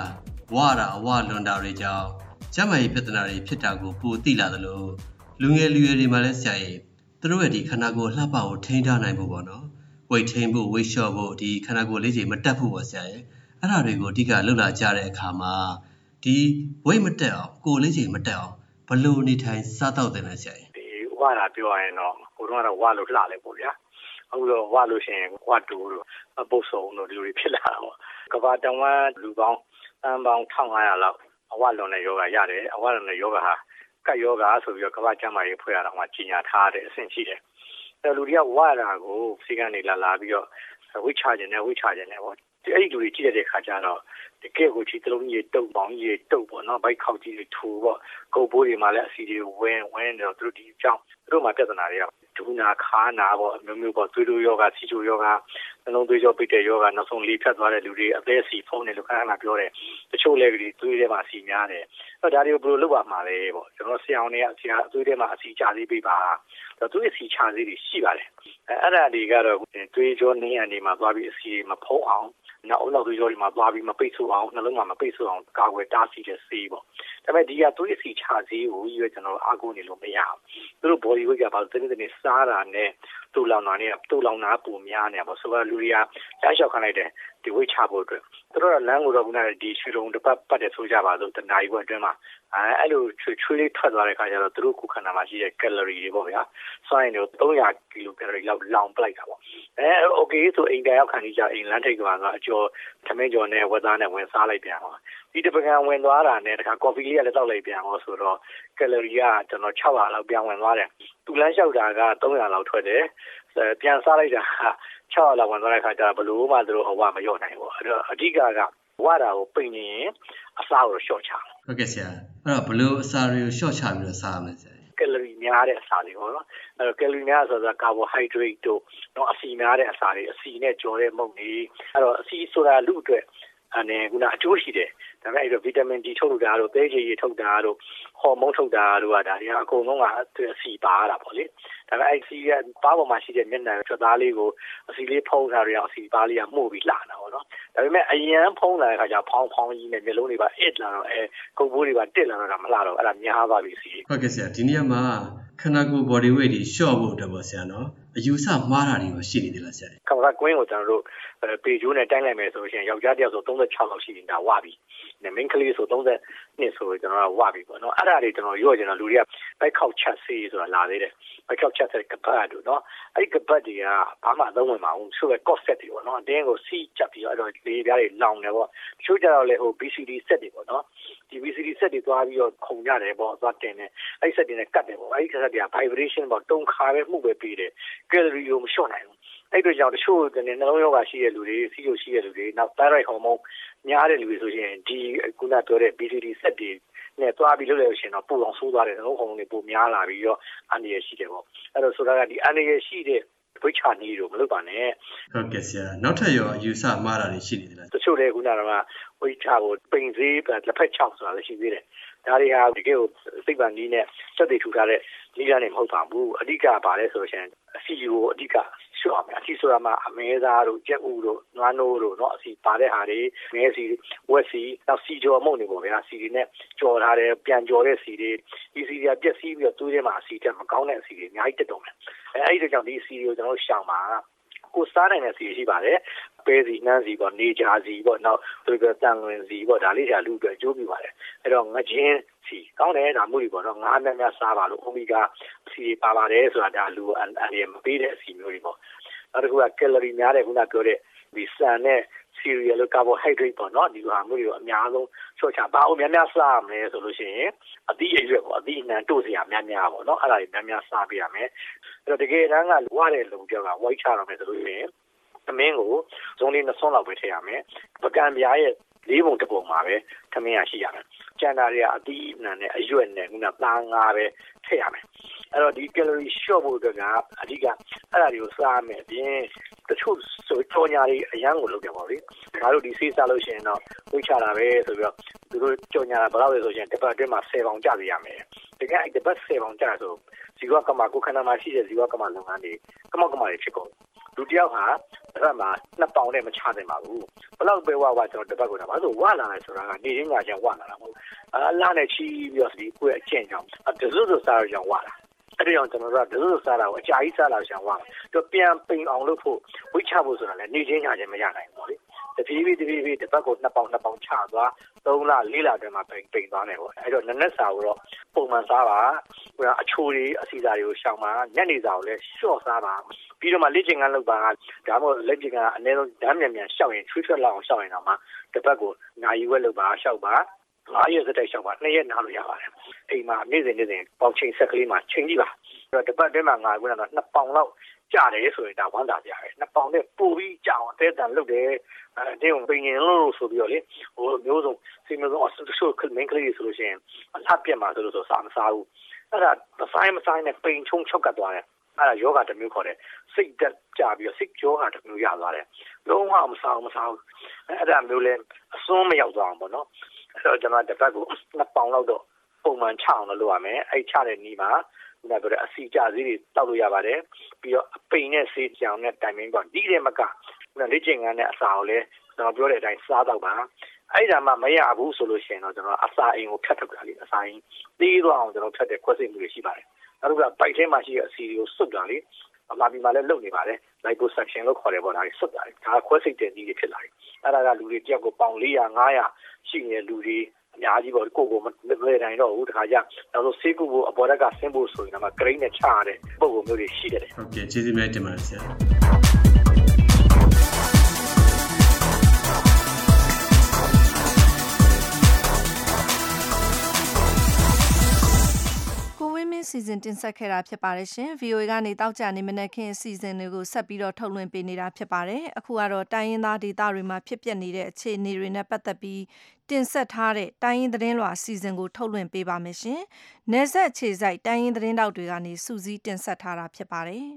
ဝါတာဝလွန်တာတွေကြောင့်ကျန်းမာရေးပြဿနာတွေဖြစ်တာကိုပိုသိလာသလိုလူငယ်လူရွယ်တွေမှာလည်းဆရာကြီးသူတို့ရဲ့ဒီခန္ဓာကိုယ်လှပကိုထိန်းထားနိုင်ဖို့ပေါ့နော်ဝိတ်ထိန်းဖို့ဝိတ်လျှော့ဖို့ဒီခန္ဓာကိုယ်လေးချိန်မတက်ဖို့ပေါ့ဆရာကြီးအဲ့ဒါတွေကိုအဓိကလှုပ်လာကြတဲ့အခါမှာဒီဝိတ်မတက်အောင်ကိုယ်လေးချိန်မတက်အောင်ဘယ်လိုနေထိုင်စားတော့တယ်လဲဆရာကြီးဒီဝါတာပြောရရင်တော့ကိုတော့ဝါလို့လှလဲပေါ့ဗျာအခုတော့ဝါလို့ရှိရင်ဝါတူလို့ပုတ်ဆုံးတို့ဒီလိုဖြစ်လာတာပေါ့ကဘာတဝမ်းလူပေါင်းတန်ပေါင်း1500လောက်အဝလွန်တဲ့ယောဂရတယ်အဝလွန်တဲ့ယောဂဟာကတ်ယောဂဆိုပြီးတော့ကဘာကျမ်းမာရေးဖွဲ့ရတော့မှကြီးညာထားတဲ့အဆင့်ရှိတယ်အဲလူတွေကဝါတာကိုစီကနေလာပြီးတော့ဝိချခြင်းနဲ့ပေါ့ဒီအဲ့ဒီလူတွေကြည့်တဲ့ခါကျတော့တကယ်ကိုချီတလုံးကြီးတုတ်ပေါင်းကြီးတုတ်ပေါ့နော်ဘိုက်ခေါက်ကြီးတွေထူပေါ့ကုတ်ပိုးတွေမှာလည်းအစီတွေဝင်တော့သူတို့ဒီအကြောင်းသူတို့မှာပြဿနာတွေကဒူနာခါနာပေါ့အမျိုးမျိုးပေါ့သွေးတိုးယောဂစီချိုယောဂနှလုံးသွေးကြောပိတ်တဲ့ယောဂနောက်ဆုံးလေးဖြတ်သွားတဲ့လူတွေအသက်စီဖုံးနေလို့ခဏပြောတယ်တချို့လည်းကလေးသွေးထဲမှာစီများတယ်အဲ့ဒါတွေကိုဘယ်လိုလုပ်ပါမှာလဲပေါ့ကျွန်တော်ဆရာအောင်တွေကဆရာသွေးထဲမှာအစီချသေးပေးပါသူအစီချသေးတွေရှိပါတယ်အဲ့ဒါတွေကတော့သွေးကြောနေရနေမှာသွားပြီးအစီမဖုံးအောင်နောက်သွေးကြောတွေမှာသွားပြီးမပိတ်ဆို့အောင်နှလုံးမှာမပိတ်ဆို့အောင်ကာကွယ်တားဆီးတဲ့ဆေးပေါ့ဒါပေမဲ့ဒီကသွေးအစီချဆေးကိုရွေးကျွန်တော်အားကိုးနေလို့မရဘူးသူတို့ body weight ကဘာလို့တနေ့စားတာနဲ့တူလောင်တာပုံများနေပါဆိုတော့လူတွေကလမ်းလျှောက်ခိုင်းလိုက်တယ်ဒီ weight ချဖို့အတွက်သူတို့ကလမ်းကိုတော့ခုနကဒီရွှေတုံတစ်ပတ်ပတ်တယ်ဆိုကြပါစို့တနာရီဘက်အတွင်းမှာအဲ့လိုချွေးလေးထွက်သွားတဲ့ခါကျတော့သူတို့ခုခန္ဓာမှာရှိတဲ့ calorie တွေပေါ့ဗျာဆိုရင်တော့300 kilocalorie လောက်လောင်ပလိုက်တာပေါ့okay ဆိုအိမ်တရောက်ခံနေကြအိမ်လမ်းထိပ်ကအကျော်သမင်းကျော်နဲ့ဝက်သားနဲ့ဝင်စားလိုက်ပြန်ပါဒီတပကံဝင်သွားတာနဲ့တခါ coffee လေးကလည်းတောက်လိုက်ပြန်တော့ဆိုတော့ calorie ကကျွန်တော်600လောက်ပြန်ဝင်သွားတယ်သူလမ်းလျှောက်တာက300လောက်ထွက်တယ်ပြန်စားလိုက်တာ600လောက်ဝင်သွားတဲ့ခါကျတော့ဘလို့မှသူတို့အဝမလျော့နိုင်ဘူးအဲ့တော့အဓိကဝါတာကိုပိန်နေရင်အစားကိုလျှော့ချဟုတ်ကဲ့ဆရာအဲ့တော့ဘလို့အစားတွေကိုလျှော့ချပြီးတော့စားရမလဲဆရာကယ်လရီများတဲ့အစာတွေပေါ့နော်အဲ့တော့ကယ်လရီများဆိုတာကာဘိုဟိုက်ဒရိတ်တို့တော့အဆီများတဲ့အစာတွေအဆီနဲ့ကြော်တဲ့မုန့်တွေအဲ့တော့အဆီဆိုတာလူအတွက်အနေကူနာအကျိုးရှိတယ်ဒါပေမဲ့အဲ့တော့ဗီတာမင် D ထုတ်တာတို့သဲကြည်ရည်ထုတ်တာတို့ဟော်မုန်းထုတ်တာတို့ကဒါတွေကအကုန်လုံးကအဆီပါရတာပေါ့လေဒါပေမဲ့အဲ့ဆီကပါးပေါ်မှာရှိတဲ့မျက်နှာချက်သားလေးကိုအဆီလေးဖုံးထားရအောင်အဆီပါးလေးကမှုတ်ပြီးလှတာပေါ့နော်ဒါပေမဲ့အရန်ဖုံးလာတဲ့ခါကျဖောင်းကြီးနဲ့မျက်လုံးတွေပါအစ်လာတော့ကုတ်ပိုးတွေပါတက်လာတော့မလှတော့အဲ့ဒါများသွားပြီဆီဟုတ်ကဲ့ဆရာဒီနေ့မှာခန္ဓာကိုယ် body weight တွေလျှော့ဖို့အတွက်ပေါ့ဆရာနော်အယူဆမှားတာတွေရှိနေသေးလားဆရာကမ္ဘာကွင်းကိုကျွန်တော်တို့ပေဂျိုးနဲ့တိုင်းလိုက်မယ်ဆိုရင်ယောက်ျားတစ်ယောက်ဆို36လောက်ရှိနေတာဝပြီနဲ့ main ကလေးဆို32ဆိုကျွန်တော်ကဝပြီပေါ့နော်အဲ့ဒါတွေကျွန်တော်ရော့ကျင်တော့လူတွေကဘိုက်ခေါက်ချက်ဆေးဆိုတာလာသေးတယ်ဘိုက်ခေါက်ချက်တဲ့ကပတ်တို့နော်အဲ့ဒီကပတ်တွေကဘာမှအသုံးဝင်မအောင်ဆိုတော့ cost set တွေပေါ့နော်အတင်းကိုစီးချက်ပြီးတော့အဲ့တော့လေးပြားတွေလောင်တယ်ပေါ့တချို့ကြတော့လေဟို BCD set တွေပေါ့နော်ဒီ BCD set တွေသွားပြီးတော့ခုံကြတယ်ပေါ့သွားတင်တယ်အဲ့ set တွေနဲ့ကတ်တယ်ပေါ့အဲ့ဒီ set တွေက vibration ပေါ့တုံခါပဲမှုပဲပြီးတယ် calorie ကိုမလျှော့နိုင်ဘူးအဲ့တို့ကြောင့်တချို့နှလုံးရောဂါရှိတဲ့လူတွေစီးရိုရှိတဲ့လူတွေနောက် thyroid hormone များတဲ့လူတွေဆိုရင်ဒီခုနပြောတဲ့ BCD set တွေနဲ့သွားပြီးလုပ်လို့ရှိရင်တော့ပိုအောင်ဆိုးသွားတယ်နှလုံးhormone တွေပိုများလာပြီးတော့အန္တရာယ်ရှိတယ်ပေါ့အဲ့တော့ဆိုတာကဒီအန္တရာယ်ရှိတဲ့ဝိချာနီးတို့မလုပ်ပါနဲ့ဟုတ်ကဲ့ဆရာနောက်ထပ်ရောအယူဆမှားတာတွေရှိနေသလားတချို့လေခုနကဝိချာကိုပိန်စေးလက်ဖက်ချောက်ဆိုတာလည်းရှိသေးတယ်ဒါတွေဟာတကယ်ကိုစိတ်ပန်နီးနဲ့စက်တွေထူထားတဲ့နီးကနေမဟုတ်ပါဘူးအဓိကပါလဲဆိုရင်အစီကိုအဓိကရှော့မယ်အစီဆိုတာမှာအမဲသားတို့ကြက်ဥတို့နွားနိုးတို့เนาะအစီပါတဲ့ဟာတွေငဲစီဝက်စီနောက်စီကြော်မုန့်တွေပေါ့ဗျာစီတွေနဲ့ကြော်ထားတယ်ပြန်ကြော်တဲ့စီတွေဒီစီတွေကပြက်စီးပြီးတော့သွေးထဲမှာအစီတက်မကောင်းတဲ့အစီတွေအများကြီးတက်တော့မယ်အဲ့ဒီကြောင့်ဒီစီတွေကိုကျွန်တော်ရှောင်ပါကိုစားနိုင်တဲ့စီရှိပါတယ်ပဲစီနှမ်းစီပေါ့နေကြစီပေါ့နောက်သူကတန်လွင်စီပေါ့ဒါလေးတွေကလူတွေအကျိုးပြုပါတယ်အဲ့တော့ငချင်းစီကောင်းတယ်ဒါမှုတွေပေါ့နော်ငါးများစားပါလို့အိုမီဂါစီပါပါတယ်ဆိုတာဒါလူအန်ရမပေးတဲ့အစီမျိုးတွေပေါ့နောက်တစ်ခုကကယ်လရီများတဲ့ခုနပြောတဲ့ဒီဆန်နဲ့ cereal လို့ carbohydrate ပေါ့နော်ဒီလိုဟာမျိုးတွေကိုအများဆုံးချော့ချပါအောင်များစားရမယ်ဆိုလို့ရှိရင်အသီးအရွက်ပေါ့အသီးအနှံတို့စရာများပေါ့နော်အဲ့ဒါတွေများစားပေးရမယ်အဲ့တော့တကယ်တမ်းကဝါတဲ့လုံပြောကဝိုက်ချရမယ်ဆိုလို့ရှိရင်သမင်းကိုဇုံလေး2ဆွန်းလောက်ပဲထည့်ရမယ်ပကံပြားရဲ့၄ပုံတစ်ပုံမှာပဲသမင်းရရှိရမယ်ကျန်တာတွေကအသီးအနှံနဲ့အရွက်နဲ့ခုနသားငါးပဲထည့်ရမယ်အဲ့တော့ဒီ calorie short ဖို့အတွက်ကအဓိကအဲ့ဒါတွေကိုစားမယ်အပြင်တချို့ဆိုကြော်ညာတွေအရန်ကိုလုပ်ကြပါဘူး။ဒါတို့ဒီဆေးစားလို့ရှိရင်တော့ဝိချတာပဲဆိုပြီးတော့သူတို့ကြော်ညာတာဘယ်လောက်လဲဆိုရင်တစ်ပတ်အတွင်းမှာ10ပေါင်ကျစေရမယ်။တကယ်အဲ့တစ်ပတ်10ပေါင်ကျဆိုဇီဝကမ္မကိုခန္ဓာမှာရှိတဲ့ဇီဝကမ္မလုပ်ငန်းတွေကမ္မတွေဖြစ်ကုန်။တလူတယောက်ဟာတစ်ပတ်မှာ2ပေါင်နဲ့မချနိုင်ပါဘူးဘလောက်ပဲဝကျွန်တော်တစ်ပတ်ကိုတော့ဘာလို့ဝလာလဲဆိုတာကနေရင်းညာချင်ဝလာတာမဟုတ်လာနဲ့ချီးပြီးတော့ဒီကိုယ့်အကျင့်ကြောင့်ဒဇုဇစားကြောင့်ဝလာအဲ့ဒီအောင်ကျွန်တော်တို့ဒဇုဇစားတာကိုအကြာကြီးစားလာရှောင်ဝလာတော့ပြန်ပိန်အောင်လုပ်ဖို့ဝိချဖို့ဆိုတာလည်းနေချင်းညာချင်းမရနိုင်ဘူးလေတဖြည်းဖြည်းတစ်ပတ်ကို2ပေါင်ချသွား3လ4လအတွင်းမှာပိန်သွားတယ်ပေါ့အဲ့တော့နက်နက်စာကိုတော့ပုံမှန်စားပါအချိုတွေအစီအစာတွေကိုရှောင်ပါညနေစာကိုလည်းလျှော့စားပါပြီးတော့မှလက်ကျင်ကန်းလုပ်ပါဒါမှမဟုတ်လက်ကျင်ကအနည်းဆုံးဓာတ်မြန်ရှောက်ရင်ချွေးထွက်လောက်အောင်ရှောက်ရင်တော့မှတစ်ပတ်ကိုနာရီဝက်လုပ်ပါရှောက်ပါ9ရက်စတဲ့ရှောက်ပါ2ရက်နားလို့ရပါတယ်အိမ်မှာနေ့စဉ်ပေါင်ချိန်ဆက်ကလေးမှာချိန်ကြည့်ပါအဲ့တော့တစ်ပတ်အတွင်းမှာငါကတော့2ပေါင်လောက်ကြတယ်ဆိုရင်ဒါဝမ်းသာကြတယ်2ပေါင်နဲ့ပို့ပြီးကြအောင်အသေးတန်လုပ်တယ်တင်းကိုပင်ရင်လို့ဆိုပြီးတော့လေဟိုမျိုးစုံစီမျိုးစုံအဆူဆိုမင်းကလေးဆိုလို့ရှိရင်အလှပြတ်မှာဆိုလို့စားမစားဘူးအဲ့ဒါမဆိုင်နဲ့ပိန်ချုံချောက်ကတ်သွားတယ်အဲ့ဒါယောဂတစ်မျိုးခေါ်တယ်စိတ်တက်ကြပြီးတော့စိတ်ယောဂတစ်မျိုးရသွားတယ်လုံးဝမစားဘူးအဲ့ဒါမျိုးလဲအစွန်းမရောက်သွားအောင်ပေါ့နော်အဲ့တော့ကျွန်တော်တစ်ပတ်ကို2ပေါင်လောက်တော့ပုံမှန်ချအောင်လုပ်ရမယ်အဲ့ချတဲ့နီးမှာခုနကပြောတဲ့အစီကြဈေးတွေတောက်လို့ရပါတယ်ပြီးတော့အပိန်နဲ့ဆေးကြောင်နဲ့တိုင်မင်းပေါ့ဒီတဲ့မကခုနလေ့ကျင့်ခန်းနဲ့အစာကိုလည်းကျွန်တော်ပြောတဲ့အတိုင်းစားတော့ပါအဲ့ဒါမှမရဘူးဆိုလို့ရှိရင်တော့ကျွန်တော်အစာအိမ်ကိုဖြတ်ထုတ်တာလေအစာအိမ်သေးသွားအောင်ကျွန်တော်ဖြတ်တဲ့ခွဲစိတ်မှုတွေရှိပါတယ်နောက်တစ်ခုကပိုက်ထဲမှာရှိတဲ့အစီတွေကိုစွတ်တာလေအမှားပြီးမှလည်းလုပ်နေပါတယ် liposuction လို့ခေါ်တယ်ပေါ့ဒါကြီးစွတ်တာလေဒါခွဲစိတ်တဲ့နည်းတွေဖြစ်လာတယ်အဲ့ဒါကလူတွေတယောက်ကိုပေါင်400 500ရှိနေတဲ့လူတွေအများကြီးပေါ့ကိုမလွယ်နိုင်တော့ဘူးတခါကျနောက်ဆုံးဆေးကုဖို့အပေါ်တက်ကဆင်းဖို့ဆိုရင်တော့ဂရိတ်နဲ့ချရတဲ့ပုံစံမျိုးတွေရှိတယ်ဟုတ်ကဲ့ကျေးဇူးများတင်ပါတယ်ဆရာစီစဉ်တင်ဆက်ခဲ့တာဖြစ်ပါတယ်ရှင် VOA ကနေတောက်ကြနေမနက်ခင်းအစီအစဉ်တွေကိုဆက်ပြီးတော့ထုတ်လွှင့်ပေးနေတာဖြစ်ပါတယ်အခုကတော့တိုင်းရင်းသားဒေသတွေမှာဖြစ်ပျက်နေတဲ့အခြေအနေတွေနဲ့ပတ်သက်ပြီးတင်ဆက်ထားတဲ့တိုင်းရင်းသတင်းလွှာအစီအစဉ်ကိုထုတ်လွှင့်ပေးပါမယ်ရှင်နယ်ဆက်ခြေစိုက်တိုင်းရင်းသတင်းတောက်တွေကနေစူးစီးတင်ဆက်ထားတာဖြစ်ပါတယ်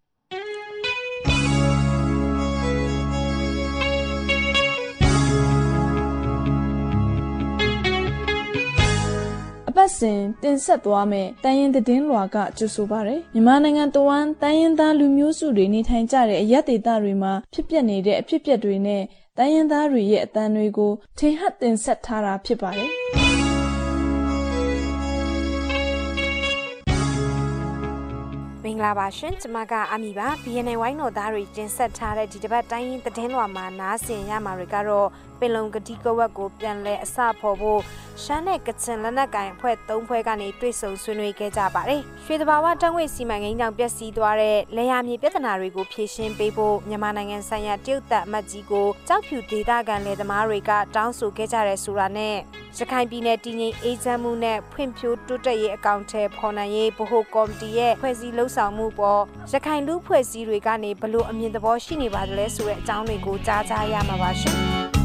အပတ်စဉ်တင်ဆက်သွားမယ်တိုင်းရင်းသတင်းလွှာကကြိုဆိုပါရယ်မြန်မာနိုင်ငံတဝန်းတိုင်းရင်းသားလူမျိုးစုတွေနေထိုင်ကြတဲ့အရပ်ဒေသတွေမှာဖြစ်ပျက်နေတဲ့အဖြစ်အပျက်တွေနဲ့တိုင်းရင်းသားတွေရဲ့အသံတွေကိုထင်ဟပ်တင်ဆက်ထားတာဖြစ်ပါတယ်မင်္ဂလာပါရှင်ကျွန်မကအမီပါ BNN ဝိုင်းတော်သားတွေတင်ဆက်ထားတဲ့ဒီတစ်ပတ်တိုင်းရင်းသတင်းလွှာမှာနားဆင်ရမှာတွေကတော့ပင်လုံကတိကဝက်ကိုပြန်လဲအစဖော်ဖို့ရှမ်းနဲ့ကချင်လက်နက်ကိုင်အဖွဲ့3ဖွဲ့ကနေတွေ့ဆုံဆွေးနွေးခဲ့ကြပါတယ်။ရွှေတဘာဝတန်းဝေစီမံကိန်းကြောင့်ပျက်စီးသွားတဲ့လေယာမြေပြဿနာတွေကိုဖြေရှင်းပေးဖို့မြန်မာနိုင်ငံဆိုင်ရာတရုတ်တပ်အမတ်ကြီးကိုကြောက်ဖြူဒေသခံလယ်သမားတွေကတောင်းဆိုခဲ့ကြတဲ့ဆိုတာနဲ့ရခိုင်ပြည်နယ်တည်ငြိမ်အေးချမ်းမှုနဲ့ဖွံ့ဖြိုးတိုးတက်ရေးအကောင့်ထဲပေါ်နိုင်ရေးဗဟိုကော်မတီရဲ့ဖွဲ့စည်းလှုပ်ဆောင်မှုပေါ်ရခိုင်လူဖွဲ့စည်းတွေကနေဘလို့အမြင်သဘောရှိနေပါသလဲဆိုတဲ့အကြောင်းတွေကိုကြားကြရမှာပါရှင်။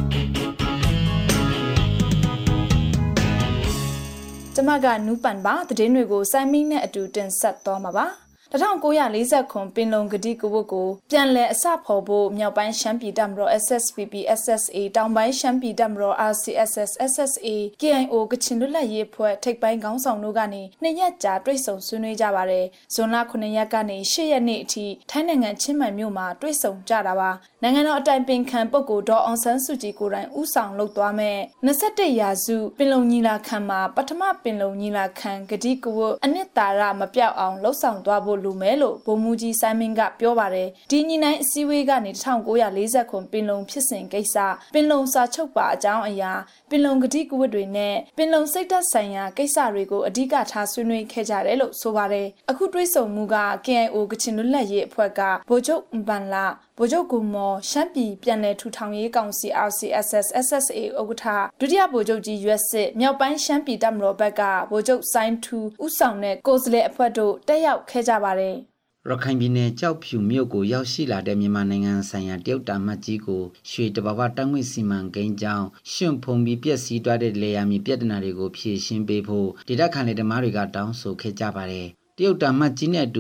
ကျမကနူးပန်ပါသတင်းတွေကိုစိုင်းမင်းနဲ့အတူတင်ဆက်သွားမှာပါ1940ခုပင်လုံကတိကဝတ်ကိုပြန်လည်အစဖော်ဖို့မြောက်ပိုင်းရှမ်းပြည်တပ်မတော် SSPP SSA တောင်ပိုင်းရှမ်းပြည်တပ်မတော် RCSS SSA KIO ကချင်လွတ်လပ်ရေးအဖွဲ့ထိပ်ပိုင်းခေါင်းဆောင်တို့ကနေ2ရက်ကြာတွေ့ဆုံဆွေးနွေးကြပါတယ်ဇွန်လ9ရက်ကနေ10ရက်နေ့အထိထိုင်းနိုင်ငံချင်းမိုင်မြို့မှာတွေ့ဆုံကြတာပါနိုင်ငံတော်အတိုင်ပင်ခံပုဂ္ဂိုလ်ဒေါ်အောင်ဆန်းစုကြည်ကိုယ်တိုင်ဦးဆောင်လုပ်သွားမဲ့21ရာစုပင်လုံညီလာခံမှာပထမပင်လုံညီလာခံကတိကဝတ်အနှစ်သာရမပြောက်အောင်လှုပ်ဆောင်သွားဖို့လိုမယ်လို့ဗိုလ်မှူးကြီးစိုင်းမင်းကပြောပါတယ်ဒီညီနိုင်အစည်းအဝေးကနေ1940ခုပင်လုံဖြစ်စဉ်ကိစ္စပင်လုံစာချုပ်ပါအကြောင်းအရာပင်လုံကတိကဝတ်တွေနဲ့ပင်လုံစိတ်ဓာတ်ဆိုင်ရာကိစ္စတွေကိုအဓိကထားဆွေးနွေးခဲ့ကြတယ်လို့ဆိုပါတယ်အခုတွေ့ဆုံမှုက KIO ကချင်လွတ်လပ်ရေးအဖွဲ့ကဗိုလ်ချုပ်အပန်လာဗိုလ်ချုပ်ကူမော်ရှမ်းပြည်ပြည်နယ်ထူထောင်ရေးကောင်စီ RCSS SSA ဥက္ကဋ္ဌဒုတိယဗိုလ်ချုပ်ကြီးရွက်စစ်မြောက်ပိုင်းရှမ်းပြည်တပ်မတော်ဘက်ကဗိုလ်ချုပ်စိုင်းထူဦးဆောင်တဲ့ကိုယ်စားလှယ်အဖွဲ့တို့တက်ရောက်ခဲ့ကြပါတယ်ရခိုင်ပြည်နယ်ကြောက်ဖြူမြို့ကိုရောက်ရှိလာတဲ့မြန်မာနိုင်ငံဆိုင်ရာတရုတ်တပ်မတ်ကြီးကိုရွှေတဘာဝတန်းငွေစီမံကိန်းကြောင့်ရှင်ဖုံပြီးပျက်စီးသွားတဲ့လေယာဉ်မြေပြဿနာတွေကိုဖြေရှင်းပေးဖို့ဒေသခံလယ်သမားတွေကတောင်းဆိုခဲ့ကြပါတယ်တရုတ်တာမှကြီးနဲ့အတူ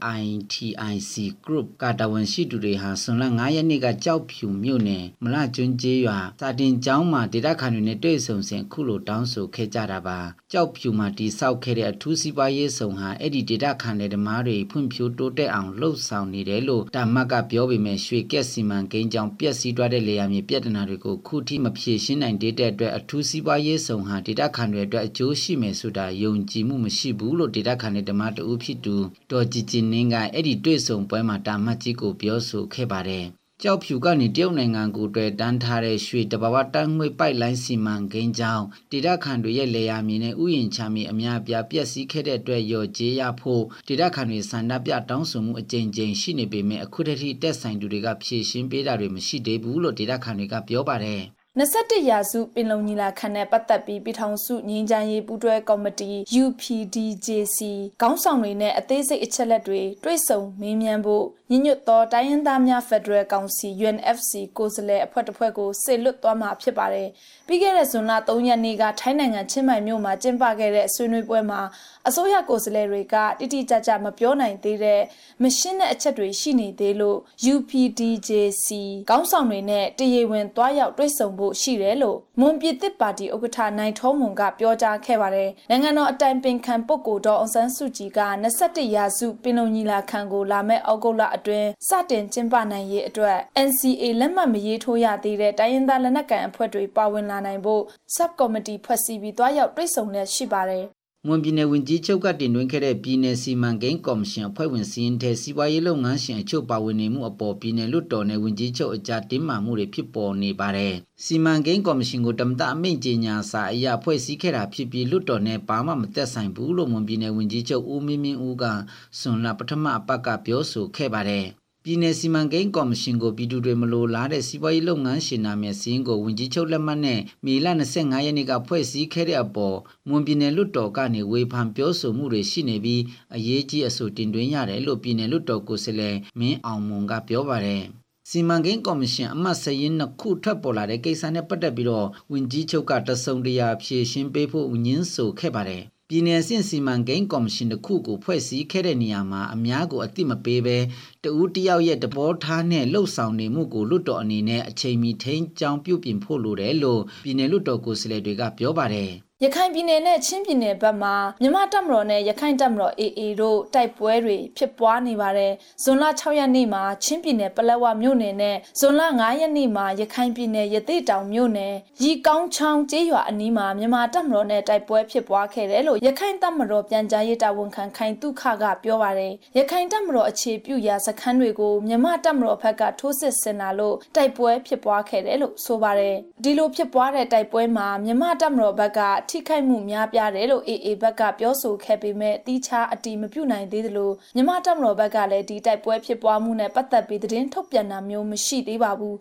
CITIC Group ကတာဝန်ရှိသူတွေဟာဆွန်လ9ရက်နေ့ကကြောက်ဖြူမြို့နယ်မလကျွန်းကျေးရွာစာတင်ကျောင်းမှာဒေသခံတွေနဲ့တွေ့ဆုံစဉ်ခုလိုတောင်းဆိုခဲ့ကြတာပါကြောက်ဖြူမှာတိဆောက်ခဲ့တဲ့အထူးစီးပွားရေးဆောင်ဟာအဲ့ဒီဒေသခံတွေဓမ္မတွေဖွံ့ဖြိုးတိုးတက်အောင်လှုပ်ဆောင်နေတယ်လို့တာမတ်ကပြောပေမဲ့ရွှေကက်စီမံကိန်းကြောင့်ပျက်စီးသွားတဲ့လေယာဉ်မြေပြဿနာတွေကိုခုထိမဖြေရှင်းနိုင်တဲ့အတွက်အထူးစီးပွားရေးဆောင်ဟာဒေသခံတွေအတွက်အကျိုးရှိမယ်ဆိုတာယုံကြည်မှုမရှိဘူးလို့ဒေသခံတွေဓမ္မတဦးဖြစ်သူဒေါ်ကြည်ကြည်နင်းကအဲ့ဒီတွေ့ဆုံပွဲမှာတာမတ်ကြီးကိုပြောဆိုခဲ့ပါတယ်ကြောက်ဖြူကနေတရုတ်နိုင်ငံကိုတွေ့တန်းထားတဲ့ရွှေတဘာဝတန်းငွေပိုက်လိုင်းစီမံကိန်းကြောင့်ဒေသခံတွေရဲ့လေယာဉ်မြေနဲ့ဥယျာဉ်ချမ်းမြေအများပြားပျက်စီးခဲ့တဲ့အတွက်ရော်ကြေးရဖို့ဒေသခံတွေဆန္ဒပြတောင်းဆိုမှုအကြိမ်ကြိမ်ရှိနေပေမဲ့အခုတည်းတက်ဆိုင်သူတွေကဖြေရှင်းပေးတာတွေမရှိသေးဘူးလို့ဒေသခံတွေကပြောပါတယ် 21ရာစုပင်လုံညီလာခံနဲ့ပတ်သက်ပြီးပြည်ထောင်စုငြိမ်းချမ်းရေးပူးတွဲကော်မတီ UPDJC ခေါင်းဆောင်တွေနဲ့အသေးစိတ်အချက်လက်တွေတွေ့ဆုံမေးမြန်းဖို့ညညွတ်သောတိုင်းရင်းသားများဖက်ဒရယ်ကောင်စီ UNFC ကိုယ်စားလှယ်အဖွဲ့တစ်ဖွဲ့ကိုစေလွှတ်သွားမှာဖြစ်ပါတယ်။ပြီးခဲ့တဲ့ဇွန်လ3ရက်နေ့ကထိုင်းနိုင်ငံချင်းမိုင်မြို့မှာကျင်းပခဲ့တဲ့ဆွေးနွေးပွဲမှာအစိုးရကိုယ်စားလှယ်တွေကတိတိကျကျမပြောနိုင်သေးတဲ့မရှင်းတဲ့အချက်တွေရှိနေသေးလို့ UPDJC ခေါင်းဆောင်တွေနဲ့တရေဝင်သွားရောက်တွေ့ဆုံဖို့ရှိတယ်လို့မွန်ပြည်သစ်ပါတီဥက္ကဋ္ဌနိုင်ထောမွန်ကပြောကြားခဲ့ပါတယ်။နိုင်ငံတော်အတိုင်ပင်ခံပုဂ္ဂိုလ်တော်အောင်ဆန်းစုကြည်က21ရာစုပင်လုံညီလာခံကိုလာမယ့်ဩဂုတ်လအတွင်းစတင်ကျင်းပနိုင်ရေးအတွက် NCA လက်မှတ်မရေးထိုးရသေးတဲ့တိုင်းရင်းသားလက်နက်ကိုင်အဖွဲ့တွေပါဝင်လာနိုင်ဖို့ Sub Committee ဖွဲ့စည်းပြီးတွားရောက်တွေ့ဆုံနေရှိပါတယ်မွန်ပြည်နယ်ဝန်ကြီးချုပ်ကတင်သွင်းခဲ့တဲ့ပြည်နယ်စီမံကိန်းကော်မရှင်အဖွဲ့ဝင်စီးရင်တဲ့စီးပွားရေးလုပ်ငန်းရှင်အချို့ပါဝင်နေမှုအပေါ်ပြည်နယ်လွှတ်တော်နဲ့ဝန်ကြီးချုပ်အကြားတင်းမာမှုတွေဖြစ်ပေါ်နေပါတယ်။စီမံကိန်းကော်မရှင်ကိုတမတအမိန့်ကြေညာစာအရဖွဲ့စည်းခဲ့တာဖြစ်ပြီးလွှတ်တော်နဲ့ဘာမှမသက်ဆိုင်ဘူးလို့မွန်ပြည်နယ်ဝန်ကြီးချုပ်ဦးမင်းမင်းဦးကဆွန်လပထမအပတ်ကပြောဆိုခဲ့ပါတယ်။ပြည်နယ်စီမံကိန်းကော်မရှင်ကိုပြည်သူတွေမလိုလားတဲ့စီးပွားရေးလုပ်ငန်းရှင်နာမည်စင်းကိုဝန်ကြီးချုပ်လက်မှတ်နဲ့မေလ25ရက်နေ့ကဖွဲ့စည်းခဲ့တဲ့အပေါ်မွန်ပြည်နယ်လွှတ်တော်ကနေဝေဖန်ပြောဆိုမှုတွေရှိနေပြီးအရေးကြီးအဆိုတင်သွင်းရတယ်လို့ပြည်နယ်လွှတ်တော်ကိုယ်စားလှယ်မင်းအောင်မွန်ကပြောပါတယ်စီမံကိန်းကော်မရှင်အမတ်စရင်နှစ်ခုထွက်ပေါ်လာတဲ့ကိစ္စနဲ့ပတ်သက်ပြီးတော့ဝန်ကြီးချုပ်ကတစုံတရာဖြေရှင်းပေးဖို့ညှင်းဆိုခဲ့ပါတယ်ပြည်내အဆင့်စီမံကိန်းကော်မရှင်တစ်ခုကိုဖွဲ့စည်းခဲ့တဲ့နေရာမှာအများကိုအသိမပေးဘဲတဦးတယောက်ရဲ့တဘောထားနဲ့လှုပ်ဆောင်နေမှုကိုလွတ်တော်အနေနဲ့အချိန်မီထိန်းကြောင်းပြုပြင်ဖို့လိုတယ်လို့ပြည်내လွတ်တော်ကိုယ်စားလှယ်တွေကပြောပါတယ်ရခိုင်ပြည်နယ်နဲ့ချင်းပြည်နယ်ဘက်မှာမြန်မာတပ်မတော်နဲ့ရခိုင်တပ်မတော် AA တို့တိုက်ပွဲတွေဖြစ်ပွားနေပါတယ်။ဇွန်လ6ရက်နေ့မှာချင်းပြည်နယ်ပလက်ဝမြို့နယ်နဲ့ဇွန်လ9ရက်နေ့မှာရခိုင်ပြည်နယ်ရသေ့တောင်မြို့နယ်ရီကောင်းချောင်းကျေးရွာအနီးမှာမြန်မာတပ်မတော်နဲ့တိုက်ပွဲဖြစ်ပွားခဲ့တယ်လို့ရခိုင်တပ်မတော်ပြန်ကြားရေးတာဝန်ခံခိုင်တုခကပြောပါတယ်။ရခိုင်တပ်မတော်အခြေပြုရာစခန်းတွေကိုမြန်မာတပ်မတော်ဘက်ကထိုးစစ်ဆင်လာလို့တိုက်ပွဲဖြစ်ပွားခဲ့တယ်လို့ဆိုပါတယ်။ဒီလိုဖြစ်ပွားတဲ့တိုက်ပွဲမှာမြန်မာတပ်မတော်ဘက်ကထိခိုက်မှုများပြားတယ်လို့ AA ဘက်ကပြောဆိုခဲ့ပေမဲ့တီးခြားအတိမပြုနိုင်သေးသလိုမြန်မာတပ်မတော်ဘက်ကလည်းဒီတိုက်ပွဲဖြစ်ပွားမှုနဲ့ပတ်သက်ပြီးသတင်းထုတ်ပြန်တာမျိုးမရှိသေးပါဘူး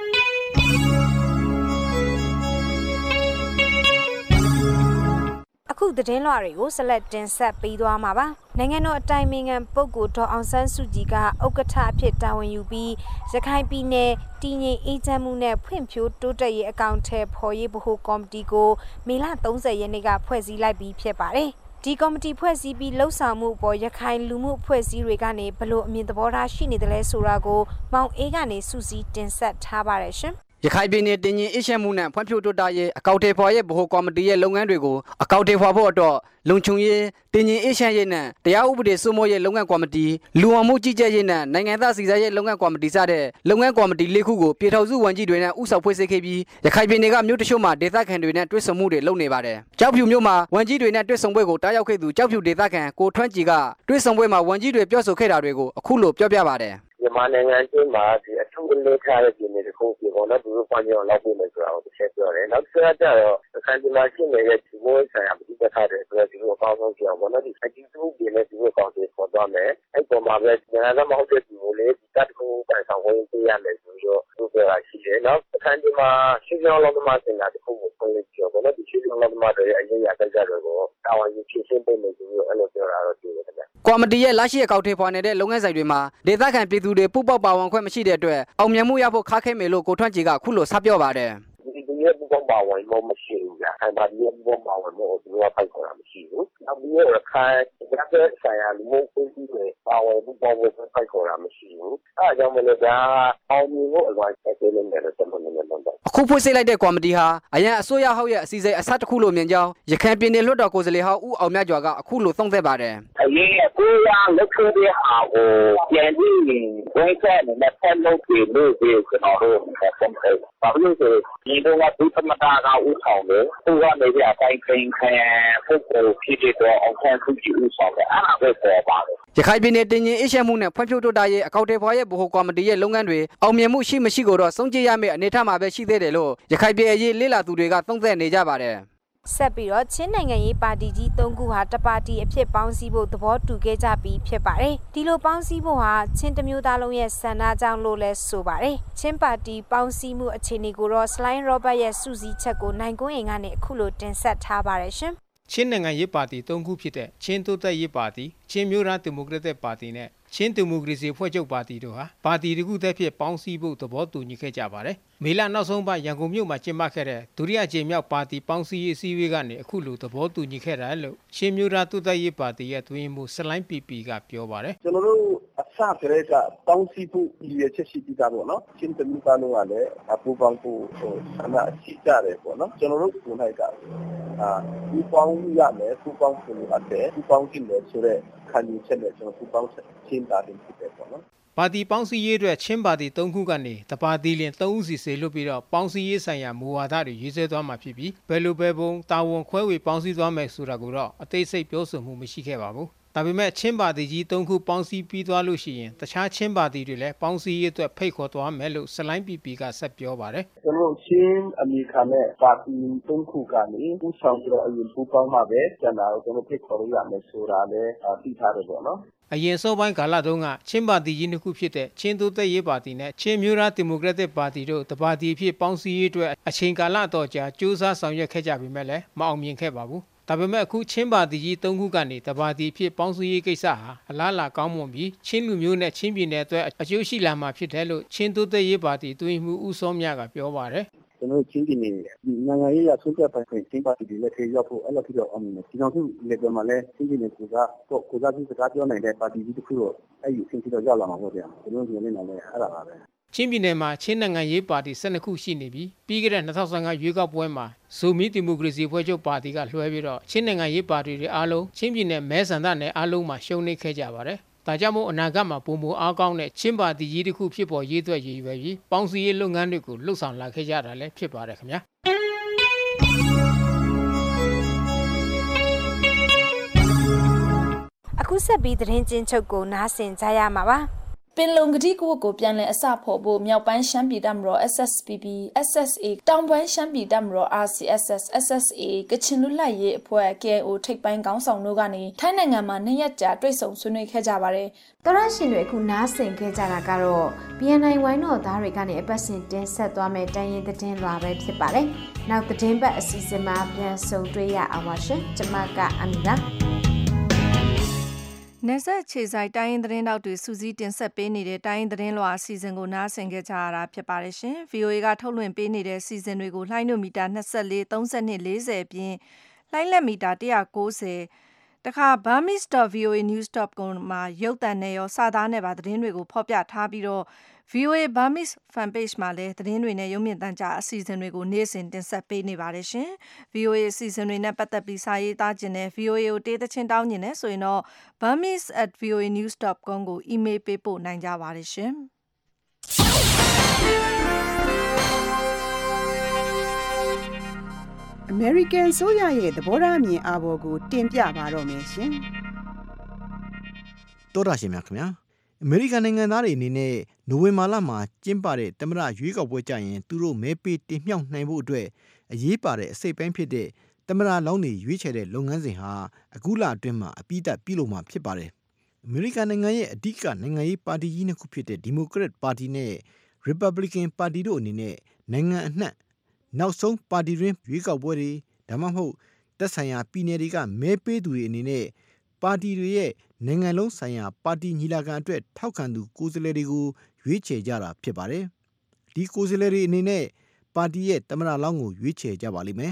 အခုသတင်းလွှာတွေကိုဆက်လက်တင်ဆက်ပေးသွားမှာပါနိုင်ငံတော်အတိုင်ပင်ခံပုဂ္ဂိုလ်ဒေါ်အောင်ဆန်းစုကြည်ကဥက္ကဋ္ဌအဖြစ်တာဝန်ယူပြီးရခိုင်ပြည်နယ်တည်ငြိမ်အေးချမ်းမှုနဲ့ဖွံ့ဖြိုးတိုးတက်ရေးအကောင့်ထဲပေါ်ရေးဗဟိုကော်မတီကိုမေလ30ရက်နေ့ကဖွဲ့စည်းလိုက်ပြီးဖြစ်ပါတယ်ဒီကော်မတီဖွဲ့စည်းပြီးလှုပ်ဆောင်မှုပေါ်ရခိုင်လူမှုအဖွဲ့အစည်းတွေကနေဘလို့အမြင်သဘောထားရှိနေတယ်လဲဆိုတာကိုမောင်အေးကနေစူးစီးတင်ဆက်ထားပါတယ်ရှင်ရခိုင်ပြည်နယ်တင်ရင်အရှက်မှုနဲ့ဖွံ့ဖြိုးတိုးတက်ရေးအကောင့်တွေဖော်ရေးဗဟိုကော်မတီရဲ့လုပ်ငန်းတွေကိုအကောင့်တွေဖော်ဖို့အတွက်လုံခြုံရေးတင်ရင်အရှက်ရေးနဲ့တရားဥပဒေစိုးမိုးရေးလုပ်ငန်းကော်မတီလူဝင်မှုကြီးကြပ်ရေးနဲ့နိုင်ငံသားစီစားရေးလုပ်ငန်းကော်မတီစတဲ့လုပ်ငန်းကော်မတီ၄ခုကိုပြည်ထောင်စုဝန်ကြီးတွေနဲ့ဥဆောင်ဖွဲ့စည်းခဲ့ပြီးရခိုင်ပြည်နယ်ကမြို့တချို့မှာဒေသခံတွေနဲ့တွဲဆုံမှုတွေလုပ်နေပါတယ်။ကြောက်ဖြူမြို့မှာဝန်ကြီးတွေနဲ့တွဲဆုံပွဲကိုတားရောက်ခဲ့သူကြောက်ဖြူဒေသခံကိုထွန်းကြည်ကတွဲဆုံပွဲမှာဝန်ကြီးတွေပြောဆိုခဲ့တာတွေကိုအခုလိုပြောပြပါတယ်မြန်မာနိုင်ငံအတွင်းမှာဒီအထူးအလေးထားတဲ့ပြည်နယ်တစ်ခုဖြစ်ပေါ်တော့သူတို့ပိုင်းအောင်လောက်ပြီးမယ်ဆိုတာကိုတစ်ချက်ပြောတယ်။နောက်တစ်ချက်ကတော့အခန်းဒီမှာရှိနေတဲ့ဒီမိုးဆိုင်ရာပြည်ပခါတဲ့အတွက်ဒီလိုအကောင်းဆုံးပြောင်းပေါ်တော့ဒီအကြီးဆုံးပြည်နယ်ဒီလိုကောင်းတဲ့ပေါ်သွားမယ်။အဲ့ပေါ်မှာပဲနိုင်ငံသားမဟုတ်တဲ့ဒီလိုလေဒီတတ်ခုတိုင်ဆောင်ဝင်ပေးရမယ်ဆိုတော့သူပြောတာရှိတယ်။နောက်အခန်းဒီမှာရှင်းပြောင်းလုံးသမားစင်တာတစ်ခုကိုဖွင့်လိုက်ပြောပေါ်တော့ဒီရှင်းပြောင်းလုံးသမားတွေရဲ့အရေးအကြကြတွေကိုတာဝန်ယူဖြည့်ရှင်းပေးမယ်ဆိုတော့အဲ့လိုပြောတာတော့တွေ့ရတယ်ဗျ။ကော်မတီရဲ့လက်ရှိအကောင့်ထဲပေါ်နေတဲ့လုပ်ငန်းဆိုင်တွေမှာဒေသခံပြည်သူတွေပူးပေါင်းပါဝင်ခွင့်မရှိတဲ့အတွက်အောင်မြင်မှုရဖို့ခက်ခဲမယ်လို့ကိုထွန်းကြည်ကခုလိုဆက်ပြောပါတယ်ဒီရဲ့ပူးပေါင်းပါဝင်မှုမရှိဘူးဗျာ။အဲ့ဒါဒီရဲ့ပူးပေါင်းပါဝင်မှုကိုသူကဖိုက်ခေါ်တာမရှိဘူး။နောက်ပြီးရခိုင်ကတဲ့ဆိုင်ရာလူမှုရေးကြီးတွေပါဝင်မှုပေါ်ဖို့ဖိုက်ခေါ်တာမရှိဘူးအဲဒါကြောင့်မလို့ဒါအောင်မြင်ဖို့အလွန်ဆက်သေးနေတယ်ကျွန်တော်မြင်တယ်အခုဖွဲ့စည်းလိုက်တဲ့ကော်မတီဟာအရန်အစိုးရဟောက်ရဲ့အစည်းအဝေးအစတစ်ခုလို့မြင်ကြောင်းရခိုင်ပြည်နယ်လွှတ်တော်ကိုယ်စားလှယ်ဟောက်ဦးအောင်မြတ်ကျော်ကအခုလိုသုံးသပ်ပါတယ်အရင်ကိုရလက်ခွဲတဲ့ဟာကိုပြန်ပြီးဝိုင်းချက်နဲ့ဖက်လို့ပြည်လို့ကျွန်တော်တို့ဆက်တယ်ဘာလို့လဲဒီတော့ကဒုသမတာကဦးဆောင်တယ်သူကနေပြအတိုင်းခင်းခံပုဂ္ဂိုလ်ဖြစ်တဲ့အောင်ဆန်းစုကြည်ဦးဆောင်တယ်အားပဲပေါ်ပါတယ်ရခိုင်ပြည်နယ်တင်ရင်အေးရှမ်းမှုနဲ့ဖွံ့ဖြိုးတိုးတက်ရေးအကောက်တွေဖော်ရဲ့ဗဟိုကော်မတီရဲ့လုပ်ငန်းတွေအောင်မြင်မှုရှိမရှိကိုတော့စုံကြည့်ရမယ့်အနေအထားမှာပဲရှိသေးတယ်လို့ရခိုင်ပြည်အရေးလေ့လာသူတွေကသုံးသပ်နေကြပါတယ်ဆက်ပြီးတော့ချင်းနိုင်ငံရေးပါတီကြီး၃ခုဟာတပါတီအဖြစ်ပေါင်းစည်းဖို့သဘောတူခဲ့ကြပြီးဖြစ်ပါတယ်။ဒီလိုပေါင်းစည်းဖို့ဟာချင်းတမျိုးသားလုံးရဲ့ဆန္ဒကြောင့်လို့လဲဆိုပါတယ်။ချင်းပါတီပေါင်းစည်းမှုအခြေအနေကိုတော့ Slime Robert ရဲ့စုစည်းချက်ကိုနိုင်ကွန်းအိမ်ကနေအခုလိုတင်ဆက်ထားပါတယ်ရှင်။ချင်းနိုင်ငံရေးပါတီ၃ခုဖြစ်တဲ့ချင်းတိုးတက်ရေးပါတီချင်းမျိုးသားဒီမိုကရက်တစ်ပါတီနဲ့ချင်းဒီမိုကရေစီဖွဲ့ချုပ်ပါတီတို့ဟာပါတီတစ်ခုတည်းဖြစ်ပေါင်းစည်းဖို့သဘောတူညီခဲ့ကြပါတယ်။မေလနောက်ဆုံးပတ်ရန်ကုန်မြို့မှာကျင်းပခဲ့တဲ့ဒုတိယကြိမ်မြောက်ပါတီပေါင်းစည်းရေးအစည်းအဝေးကနေအခုလိုသဘောတူညီခဲ့တာလို့ချင်းမျိုးသားတိုးတက်ရေးပါတီရဲ့တွင်မှုစလိုင်းပီပီကပြောပါတယ်။ကျွန်တော်တို့အစကတည်းကပေါင်းစည်းဖို့ရည်ရွယ်ချက်ရှိပြီးသားပေါ့နော်။ချင်းတမျိုးသားလုံးကလည်းအပူပေါင်းဖို့ဆန္ဒရှိကြတယ်ပေါ့နော်။ကျွန်တော်တို့ကိုယ်၌ကဒီပေါင်းရမယ်ပူပေါင်းဖို့အပ်တယ်ပူပေါင်းကြည့်မယ်ဆိုတော့ခံယူချက်နဲ့ကျွန်တော်ပူပေါင်းချင်းတာတင်ဖြစ်တယ်ပေါ့နော်ပါတီပေါင်းစည်းရေးအတွက်ချင်းပါတီ၃ခုကနေတပါတီလင်၃ဦးစီစေလွတ်ပြီးတော့ပေါင်းစည်းရေးဆိုင်ရာမူဝါဒတွေရေးဆွဲသွားမှာဖြစ်ပြီးဘယ်လိုပဲပုံတာဝန်ခွဲဝေပေါင်းစည်းသွားမယ်ဆိုတာကိုတော့အသေးစိတ်ပြောဆိုမှုမရှိခဲ့ပါဘူးဒါပေမဲ့ချင်းပါတီကြီး၃ခုပေါင်းစည်းပြီးသွားလို့ရှိရင်တခြားချင်းပါတီတွေလည်းပေါင်းစည်းရေးအတွက်ဖိတ်ခေါ်သွားမယ်လို့စလိုင်းပီပီကဆက်ပြောပါတယ်ကျွန်တော်ချင်းအမေခါနဲ့ပါတီ၃ခုကနေဦးဆောင်ပြီးတော့အရင်ပူးပေါင်းမှာပဲကျန်တာကိုကျွန်တော်ဖိတ်ခေါ်ရမယ်ဆိုတာလည်းသိထားတယ်ပေါ့နော်အရင်စောပိုင်းကာလတုန်းကချင်းပါတီကြီးနှစ်ခုဖြစ်တဲ့ချင်းတိုးတက်ရေးပါတီနဲ့ချင်းမျိုးသားဒီမိုကရက်တစ်ပါတီတို့တပါတီဖြစ်ပေါင်းစည်းရေးအတွက်အချိန်ကာလအတော်ကြာစူးစမ်းဆောင်ရွက်ခဲ့ကြပေမဲ့လည်းမအောင်မြင်ခဲ့ပါဘူးဒါပေမဲ့အခုချင်းပါတီကြီး၃ခုကနေတပါတီဖြစ်ပေါင်းစည်းရေးကိစ္စဟာအလားအလာကောင်းမွန်ပြီးချင်းလူမျိုးနဲ့ချင်းပြည်နယ်အတွက်အကျိုးရှိလာမှာဖြစ်တယ်လို့ချင်းတိုးတက်ရေးပါတီတွင်မှုဦးစောမြကပြောပါတယ်ကျွန်တော်ချင်းပြည်နယ်နိုင်ငံရေးရဆုံးဖြတ်ပိုင်ခွင့်ချင်းပါတီတွေလည်းထေရောက်ဖို့အဲ့လိုဖြစ်တော့အောင်မြင်တယ်ဒီကြောင့်သူလည်းပြန်มาလဲချင်းပြည်နယ်ကိုစားပြီးစကားပြောနိုင်တဲ့ပါတီကြီးတစ်ခုတော့အဲ့ဒီအဆင့်ထိတော့ရောက်လာမှာပေါ့ဗျာကျွန်တော်တို့လည်းလည်းအဲ့ဒါပါပဲချင်းပြည်နယ်မှာချင်းနိုင်ငံရေးပါတီ12ခုရှိနေပြီးပြီးခဲ့တဲ့2015ရွေးကောက်ပွဲမှာဇိုမီဒီမိုကရေစီဖွဲ့ချုပ်ပါတီကလွှဲပြီးတော့ချင်းနိုင်ငံရေးပါတီတွေအားလုံးချင်းပြည်နယ်မဲဆန္ဒနယ်အားလုံးမှာရှုံးနိမ့်ခဲ့ကြပါတယ်ဒါကြောင့်မို့အနာဂတ်မှာပုံမအားကောင်းတဲ့ချင်းပါတီကြီးတစ်ခုဖြစ်ပေါ်ရေးသွက်ရည်ရွယ်ပြီးပေါင်းစည်းရေးလုပ်ငန်းတွေကိုလှုပ်ဆောင်လာခဲ့ကြတာလည်းဖြစ်ပါတယ်ခင်ဗျာအခုဆက်ပြီးသတင်းချင်းချုပ်ကိုနားဆင်ကြရမှာပါပင်လုံကတိကဝတ်ကိုပြန်လည်အစဖော်ဖို့မြောက်ပိုင်းရှမ်းပြည်တပ်မတော် SSPP SSA တောင်ပိုင်းရှမ်းပြည်တပ်မတော် RCSS SSA ကချင်လူလိုက်ရေးအဖွဲ့ KIO ထိပ်ပိုင်းခေါင်းဆောင်တို့ကနေထိုင်းနိုင်ငံမှာနှစ်ရက်ကြာတွေ့ဆုံဆွေးနွေးခဲ့ကြပါတယ်။တော်ရရှင်တွေအခုနားဆင်ခဲ့ကြတာကတော့ BNI ဝိုင်းတော်သားတွေကနေအပတ်စဉ်တင်ဆက်သွားမယ့်တိုင်းရင်သတင်းလွှာပဲဖြစ်ပါတယ်။နောက်သတင်းပတ်အစီအစဉ်မှာပြန်ဆုံတွေ့ရအောင်ပါရှင်။ကျွန်မကအမီပါနယ်ဆက်ခြေဆိုင်တိုင်းရင်သတင်းတောက်တွေစူးစီးတင်ဆက်ပေးနေတဲ့တိုင်းရင်သတင်းလွှာအစီအစဉ်ကိုနားဆင်ကြကြရတာဖြစ်ပါတယ်ရှင်။ VOA ကထုတ်လွှင့်ပေးနေတဲ့စီစဉ်တွေကိုလှိုင်းနိုမီတာ24 32 40အပြင်လှိုင်းလက်မီတာ190တခါ burmese.voanews.com မှာရုပ်သံနဲ့ရောစာသားနဲ့ပါသတင်းတွေကိုဖော်ပြထားပြီးတော့VOA Burmese fan page မှာလည်းသတင်းတွေနဲ့ရုပ်မြင်သံကြားအစီအစဉ်တွေကိုနေ့စဉ်တင်ဆက်ပေးနေပါတယ်ရှင်။ VOA အစီအစဉ်တွေနဲ့ပတ်သက်ပြီးစာရေးသားခြင်းနဲ့ VOA ကိုတေးသချင်းတောင်းခြင်းနဲ့ဆိုရင်တော့ burmese@voanews.com ကို email ပေးပို့နိုင်ကြပါတယ်ရှင်။ American ဆိုရရဲ့သဘောထားမြင်အားပေါ်ကိုတင်ပြပါတော့မယ်ရှင်။တော်ရရှိမြခင်ဗျာ။အမေရိကန်နိုင်ငံသားတွေအနေနဲ့နိုဝင်ဘာလမှာကျင်းပတဲ့သမ္မတရွေးကောက်ပွဲကြရင်သူတို့မဲပေးတင်မြှောက်နိုင်ဖို့အတွက်အရေးပါတဲ့အစိတ်ပိုင်းဖြစ်တဲ့သမ္မတလောင်းတွေရွေးချယ်တဲ့လုပ်ငန်းစဉ်ဟာအခုလအတွင်းမှာအပြီးသတ်ပြုလုပ်မှာဖြစ်ပါတယ်။အမေရိကန်နိုင်ငံရဲ့အဓိကနိုင်ငံရေးပါတီကြီးနှစ်ခုဖြစ်တဲ့ဒီမိုကရက်ပါတီနဲ့ရီပတ်ဘလီကန်ပါတီတို့အနေနဲ့နိုင်ငံအနှံ့နောက်ဆုံးပါတီတွင်းရွေးကောက်ပွဲတွေဒါမှမဟုတ်သက်ဆိုင်ရာပြည်နယ်တွေကမဲပေးသူတွေအနေနဲ့ပါတီတွေရဲ့နိုင်ငံလုံးဆိုင်ရာပါတီညီလာခံအတွက်ထောက်ခံသူကိုယ်စားလှယ်တွေကိုရွေးချယ်ကြတာဖြစ်ပါတယ်။ဒီကိုယ်စားလှယ်တွေအနေနဲ့ပါတီရဲ့သမ္မတလောင်းကိုရွေးချယ်ကြပါလိမ့်မယ်။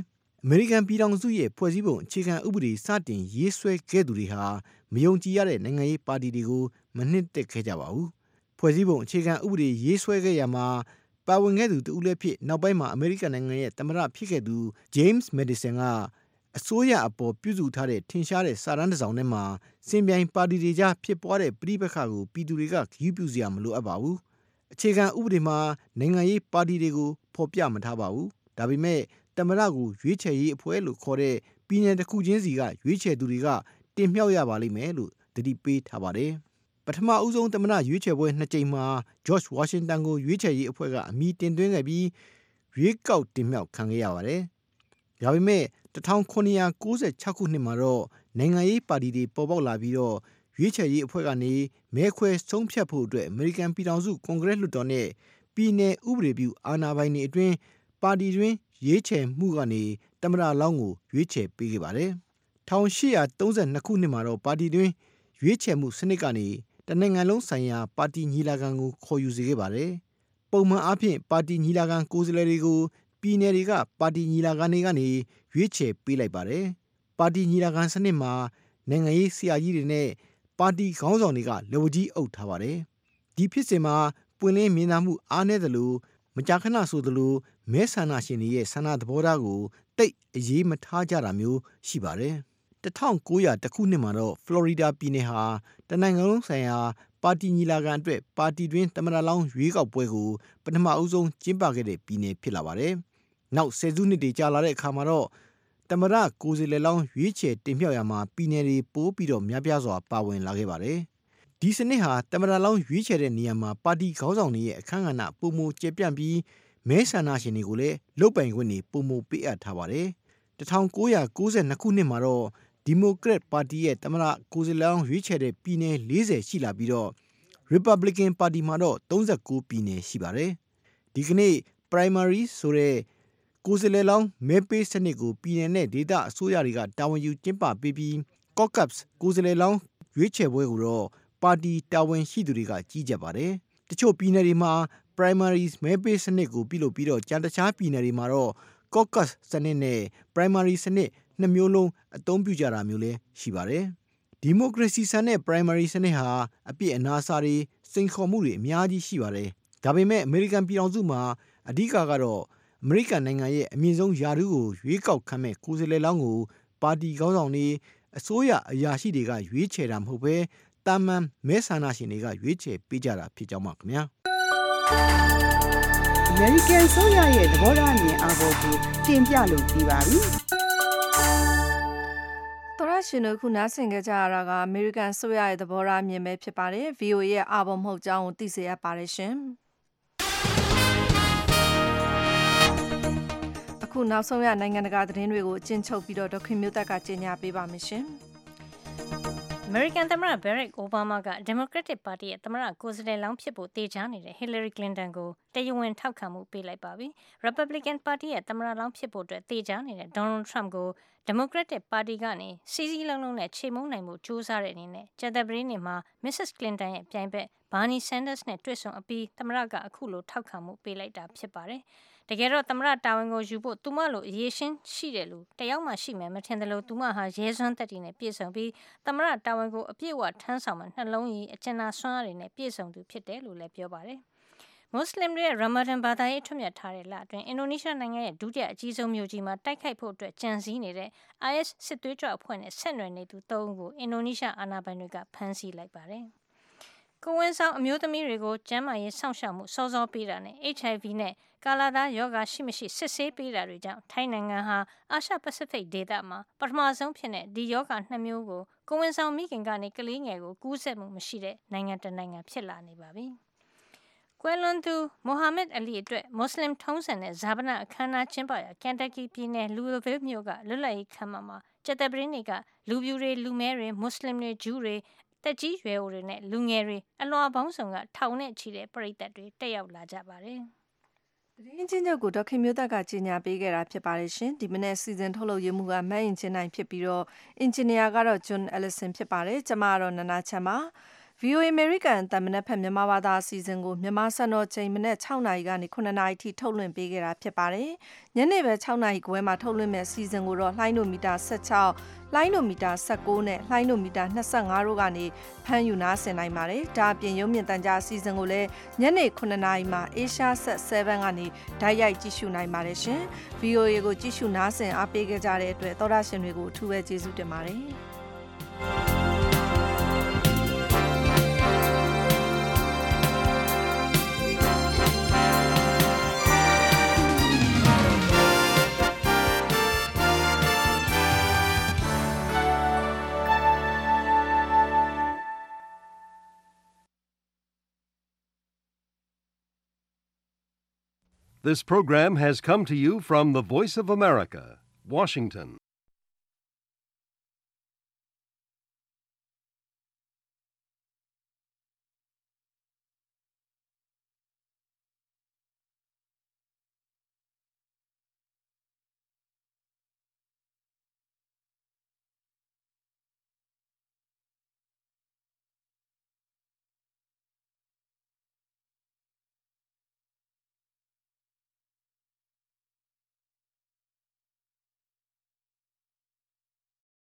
မေရိကန်ပြည်ထောင်စုရဲ့ဖွဲ့စည်းပုံအခြေခံဥပဒေစတင်ရေးဆွဲခဲ့သူတွေဟာမယုံကြည်ရတဲ့နိုင်ငံရေးပါတီတွေကိုမနှစ်သက်ခဲ့ကြပါဘူးဖွဲ့စည်းပုံအခြေခံဥပဒေရေးဆွဲခဲ့ရမှာပါဝင်ခဲ့သူတူလည်းဖြစ်နောက်ပိုင်းမှာအမေရိကန်နိုင်ငံရဲ့သမ္မတဖြစ်ခဲ့သူ James Madison ကအစိုးရအပေါ်ပြုစုထားတဲ့ထင်ရှားတဲ့စာတမ်းတစ်စောင်ထဲမှာစင်ပြိုင်ပါတီတွေကြားဖြစ်ပွားတဲ့ပြည်ပခါကိုပြည်သူတွေကဂရုပြုစရာမလိုအပ်ပါဘူးအခြေခံဥပဒေမှာနိုင်ငံရေးပါတီတွေကိုဖော်ပြမထားပါဘူးဒါပေမဲ့သမ္မတကိုရွေးချယ်ရေးအဖွဲ့လို့ခေါ်တဲ့ပြည်내တစ်ခုချင်းစီကရွေးချယ်သူတွေကတင်မြှောက်ရပါလိမ့်မယ်လို့တတိပေးထားပါတယ်ပထမဦးဆုံးသမ္မတရွေးချယ်ပွဲ2ကြိမ်မှာ George Washington ကိုရွေးချယ်ရေးအဖွဲ့ကအမည်တင်သွင်းခဲ့ပြီးရွေးကောက်တင်မြှောက်ခံခဲ့ရပါတယ်ဒါပေမဲ့1996ခုနှစ်မှာတော့နိုင်ငံရေးပါတီတွေပေါ်ပေါက်လာပြီးတော့ရွေးချယ်ရေးအဖွဲ့ကနေမဲခွဲဆုံးဖြတ်ဖို့အတွက်အမေရိကန်ပြည်ထောင်စုကွန်ဂရက်လွှတ်တော်နဲ့ပြည်내ဥပဒေပြုအာဏာပိုင်တွေအတွင်းပါတီတွင်ရွေးချယ်မှုကနေသမ္မတလောင်းကိုရွေးချယ်ပေးခဲ့ပါတယ်1832ခုနှစ်မှာတော့ပါတီတွင်ရွေးချယ်မှုစနစ်ကနေတနိုင်ငံလုံးဆိုင်ရာပါတီညီလာခံကိုခေါ်ယူစေခဲ့ပါတယ်ပုံမှန်အားဖြင့်ပါတီညီလာခံကိုယ်စားလှယ်တွေကိုပြည်내တွေကပါတီညီလာခံတွေကနေရွေးချယ်ပေးလိုက်ပါတယ်ပါတီညီလာခံစနစ်မှာနိုင်ငံရေးဆရာကြီးတွေနဲ့ပါတီခေါင်းဆောင်တွေကလက်ဝါးကြီးအုပ်ထားပါတယ်ဒီဖြစ်စဉ်မှာပွင့်လင်းမြင်သာမှုအားနည်းသလိုမကြာခဏဆိုသလိုမဲဆန္ဒရှင်တွေရဲ့ဆန္ဒသဘောထားကိုတိတ်အရေးမထားကြတာမျိုးရှိပါတယ်1900ခုနှစ်မှာတော့ဖလော်ရီဒါပြည်နယ်ဟာတနိုင်ငံလုံးဆိုင်ရာပါတီညီလာခံအတွက်ပါတီတွင်သမ္မတလောင်းရွေးကောက်ပွဲကိုပထမအဦးဆုံးကျင်းပခဲ့တဲ့ပြည်နယ်ဖြစ်လာပါတယ်နောက်10စုနှစ်တွေကြာလာတဲ့အခါမှာတော့သမ္မတကိုယ်စားလှယ်လောင်းရွေးချယ်တင်မြှောက်ရမှာပြည်နယ်တွေပိုးပြီးတော့များပြားစွာပါဝင်လာခဲ့ပါတယ်ဒီစနစ်ဟာသမ္မတလောင်းရွေးချယ်တဲ့နေရာမှာပါတီခေါင်းဆောင်တွေရဲ့အခမ်းအနားပုံမကျေပြန့်ပြီးမဲဆန္ဒရှင်တွေကိုလည်းလုတ်ပိုင်ခွင့်တွေပုံမပေးအပ်ထားပါတယ်1992ခုနှစ်မှာတော့ဒီမိုကရက်ပါတီရဲ့သမ္မတကိုယ်စားလှယ်လောင်းရွေးချယ်တဲ့ပြည်နယ်40ရှိလာပြီးတော့ Republican ပါတီမှာတော့39ပြည်နယ်ရှိပါတယ်ဒီကနေ့ primary ဆိုတဲ့ကိုယ်စားလှယ်လောင်းမဲပေးစနစ်ကိုပြည်နယ်နဲ့ဒေသအစိုးရတွေကတာဝန်ယူကျင်းပပေးပြီး caucus ကိုယ်စားလှယ်လောင်းရွေးချယ်ပွဲကိုတော့ပါတီတာဝန်ရှိသူတွေကကြီးကြပ်ပါတယ်တချို့ပြည်နယ်တွေမှာ primaries မဲပေးစနစ်ကိုပြုလုပ်ပြီးတော့ကြံတခြားပြည်နယ်တွေမှာတော့ caucus စနစ်နဲ့ primary စနစ်နှစ်မျိုးလုံးအသုံးပြုကြတာမျိုးလည်းရှိပါတယ်ဒီမိုကရေစီဆန်တဲ့ primary စနစ်ဟာအပြည့်အနာစာတွေစိန်ခေါ်မှုတွေအများကြီးရှိပါတယ်ဒါပေမဲ့အမေရိကန်ပြည်ထောင်စုမှာအဓိကကတော့အမေရိကန်နိုင်ငံရဲ့အမြင့်ဆုံးယာထူးကိုရွေးကောက်ခံမဲ့ကိုယ်စားလှယ်လောင်းကိုပါတီခေါင်းဆောင်တွေအစိုးရအရာရှိတွေကရွေးချယ်တာမဟုတ်ဘဲတာမန်မဲဆန္ဒရှင်တွေကရွေးချယ်ပေးကြတာဖြစ်ကြောင်းပါခင်ဗျာအမေရိကန်ဆိုရရဲ့သဘောထားအမြင်အားပေါ်ကိုတင်ပြလို့ပြီးပါပြီတော်ရရှင်တို့ခုနားဆင်ကြကြရတာကအမေရိကန်ဆိုရရဲ့သဘောထားအမြင်ပဲဖြစ်ပါတယ် VOA ရဲ့အာဘော်မဟုတ်ကြောင်းကိုသိစေရပါတယ်ရှင်အခုနောက်ဆုံးရနိုင်ငံတကာသတင်းတွေကိုအကျဉ်းချုပ်ပြီးတော့ဒေါက်ခင်မျိုးသက်ကကြေညာပေးပါမယ်ရှင်အမေရိကန်သမ္မတဘရက်အိုဘားမားကဒီမိုကရက်တစ်ပါတီရဲ့သမ္မတကိုယ်စားလှယ်လောင်းဖြစ်ဖို့တေချာနေတဲ့ဟီလာရီကလင်တန်ကိုတရားဝင်ထောက်ခံမှုပေးလိုက်ပါပြီ။ Republican ပါတီရဲ့သမ္မတလောင်းဖြစ်ဖို့အတွက်တေချာနေတဲ့ Donald Trump ကိုဒီမိုကရက်တစ်ပါတီကနေစီးစီးလုံးလုံးနဲ့ချေမှုန်းနိုင်မှုကြိုးစားတဲ့အနေနဲ့ကြာသပတေးနေ့မှာ Mrs. Clinton ရဲ့ပြိုင်ဘက် Bernie Sanders နဲ့တွေ့ဆုံအပြီးသမ္မတကအခုလိုထောက်ခံမှုပေးလိုက်တာဖြစ်ပါတယ်။တကယ်တော့သမ္မတတာဝန်ကိုယူဖို့သူမလိုအရေးရှင်းရှိတယ်လို့တယောက်မှရှိမယ်မထင်တယ်လို့သူမဟာရဲစွမ်းတက်တီနဲ့ပြည့်စုံပြီးသမ္မတတာဝန်ကိုအပြည့်အဝထမ်းဆောင်မှနှလုံးရည်အကျဉ်းစွမ်းအားတွေနဲ့ပြည့်စုံသူဖြစ်တယ်လို့လည်းပြောပါတယ်။မွတ်စလင်တွေရဲ့ Ramadan ဘာသာရေးထွတ်မြတ်ထားတဲ့လအတွင်းအင်ဒိုနီးရှားနိုင်ငံရဲ့ဒုတိယအကြီးဆုံးမြို့ကြီးမှာတိုက်ခိုက်ဖို့အတွက်ကြံစည်နေတဲ့ IS စစ်သွေးကြွအဖွဲ့နဲ့ဆက်နွယ်နေသူ၃ဦးကိုအင်ဒိုနီးရှားအာဏာပိုင်တွေကဖမ်းဆီးလိုက်ပါတယ်။ကိုဝန်ဆောင်အမျိုးသမီးတွေကိုကျန်းမာရေးစောင့်ရှောက်မှုစောစောပေးတာနဲ့ HIV နဲ့ကာလာသားယောဂရှိမရှိစစ်ဆေးပေးတာတွေကြောင့်ထိုင်းနိုင်ငံဟာအာရှပစိဖိတ်ဒေသမှာပထမဆုံးဖြစ်တဲ့ဒီယောဂ2မျိုးကိုကိုဝန်ဆောင်မိခင်ကနေကလေးငယ်ကိုကူးစက်မှုမရှိတဲ့နိုင်ငံတစ်နိုင်ငံဖြစ်လာနေပါပြီ။ကွယ်လွန်သူမိုဟာမက်အလီအတွက်မွတ်စလင်ထုံးစံတဲ့ဇာပနအခမ်းအနားကျင်းပရာကန်တက်ကီပြည်နယ်လူဝဲမြို့ကလွတ်လပ်ရေးခမ်းမမှာကျက်တပရင်းတွေကလူပြူတွေလူမဲတွေမွတ်စလင်တွေဂျူးတွေတက်ကြီးရွယ်အိုတွေနဲ့လူငယ်တွေအလွှာပေါင်းစုံကထောင်နဲ့ချီတဲ့ပရိသတ်တွေတက်ရောက်လာကြပါတယ်။သတင်းချင်းချုပ်ကိုဒေါက်ခင်မျိုးသက်ကကြီးညာပေးခဲ့တာဖြစ်ပါတယ်ရှင်။ဒီမနေ့စီစဉ်ထုတ်လုပ်ရမှုကမတ်အင်ဂျင်နိုင်ဖြစ်ပြီးတော့အင်ဂျင်နီယာကတော့ John Ellison ဖြစ်ပါတယ်။ကျွန်မကတော့နနာချမ်းပါ။ VOA American တမနက်ဖက်မြန်မာဘာသာအစီအစဉ်ကိုမြန်မာစံတော်ချိန်မနေ့6နာရီကနေ9နာရီထိထုတ်လွှင့်ပေးခဲ့တာဖြစ်ပါတယ်။ညနေပဲ6နာရီခွဲမှာထုတ်လွှင့်မဲ့အစီအစဉ်ကိုတော့လှိုင်းနိုမီတာ16လှိုင်းနိုမီတာ19နဲ့လှိုင်းနိုမီတာ25တို့ကနေဖမ်းယူနားဆင်နိုင်ပါတယ်။ဒါအပြင်ရုံမြင့်တန်ကြားအစီအစဉ်ကိုလည်းညနေ9နာရီမှာ Asia Set 7ကနေဓာတ်ရိုက်ကြည့်ရှုနိုင်ပါတယ်ရှင်။ VOA ကိုကြည့်ရှုနားဆင်အားပေးခဲ့ကြတဲ့အတွက်သောတာရှင်တွေကိုအထူးပဲကျေးဇူးတင်ပါတယ်။ This program has come to you from the Voice of America, Washington.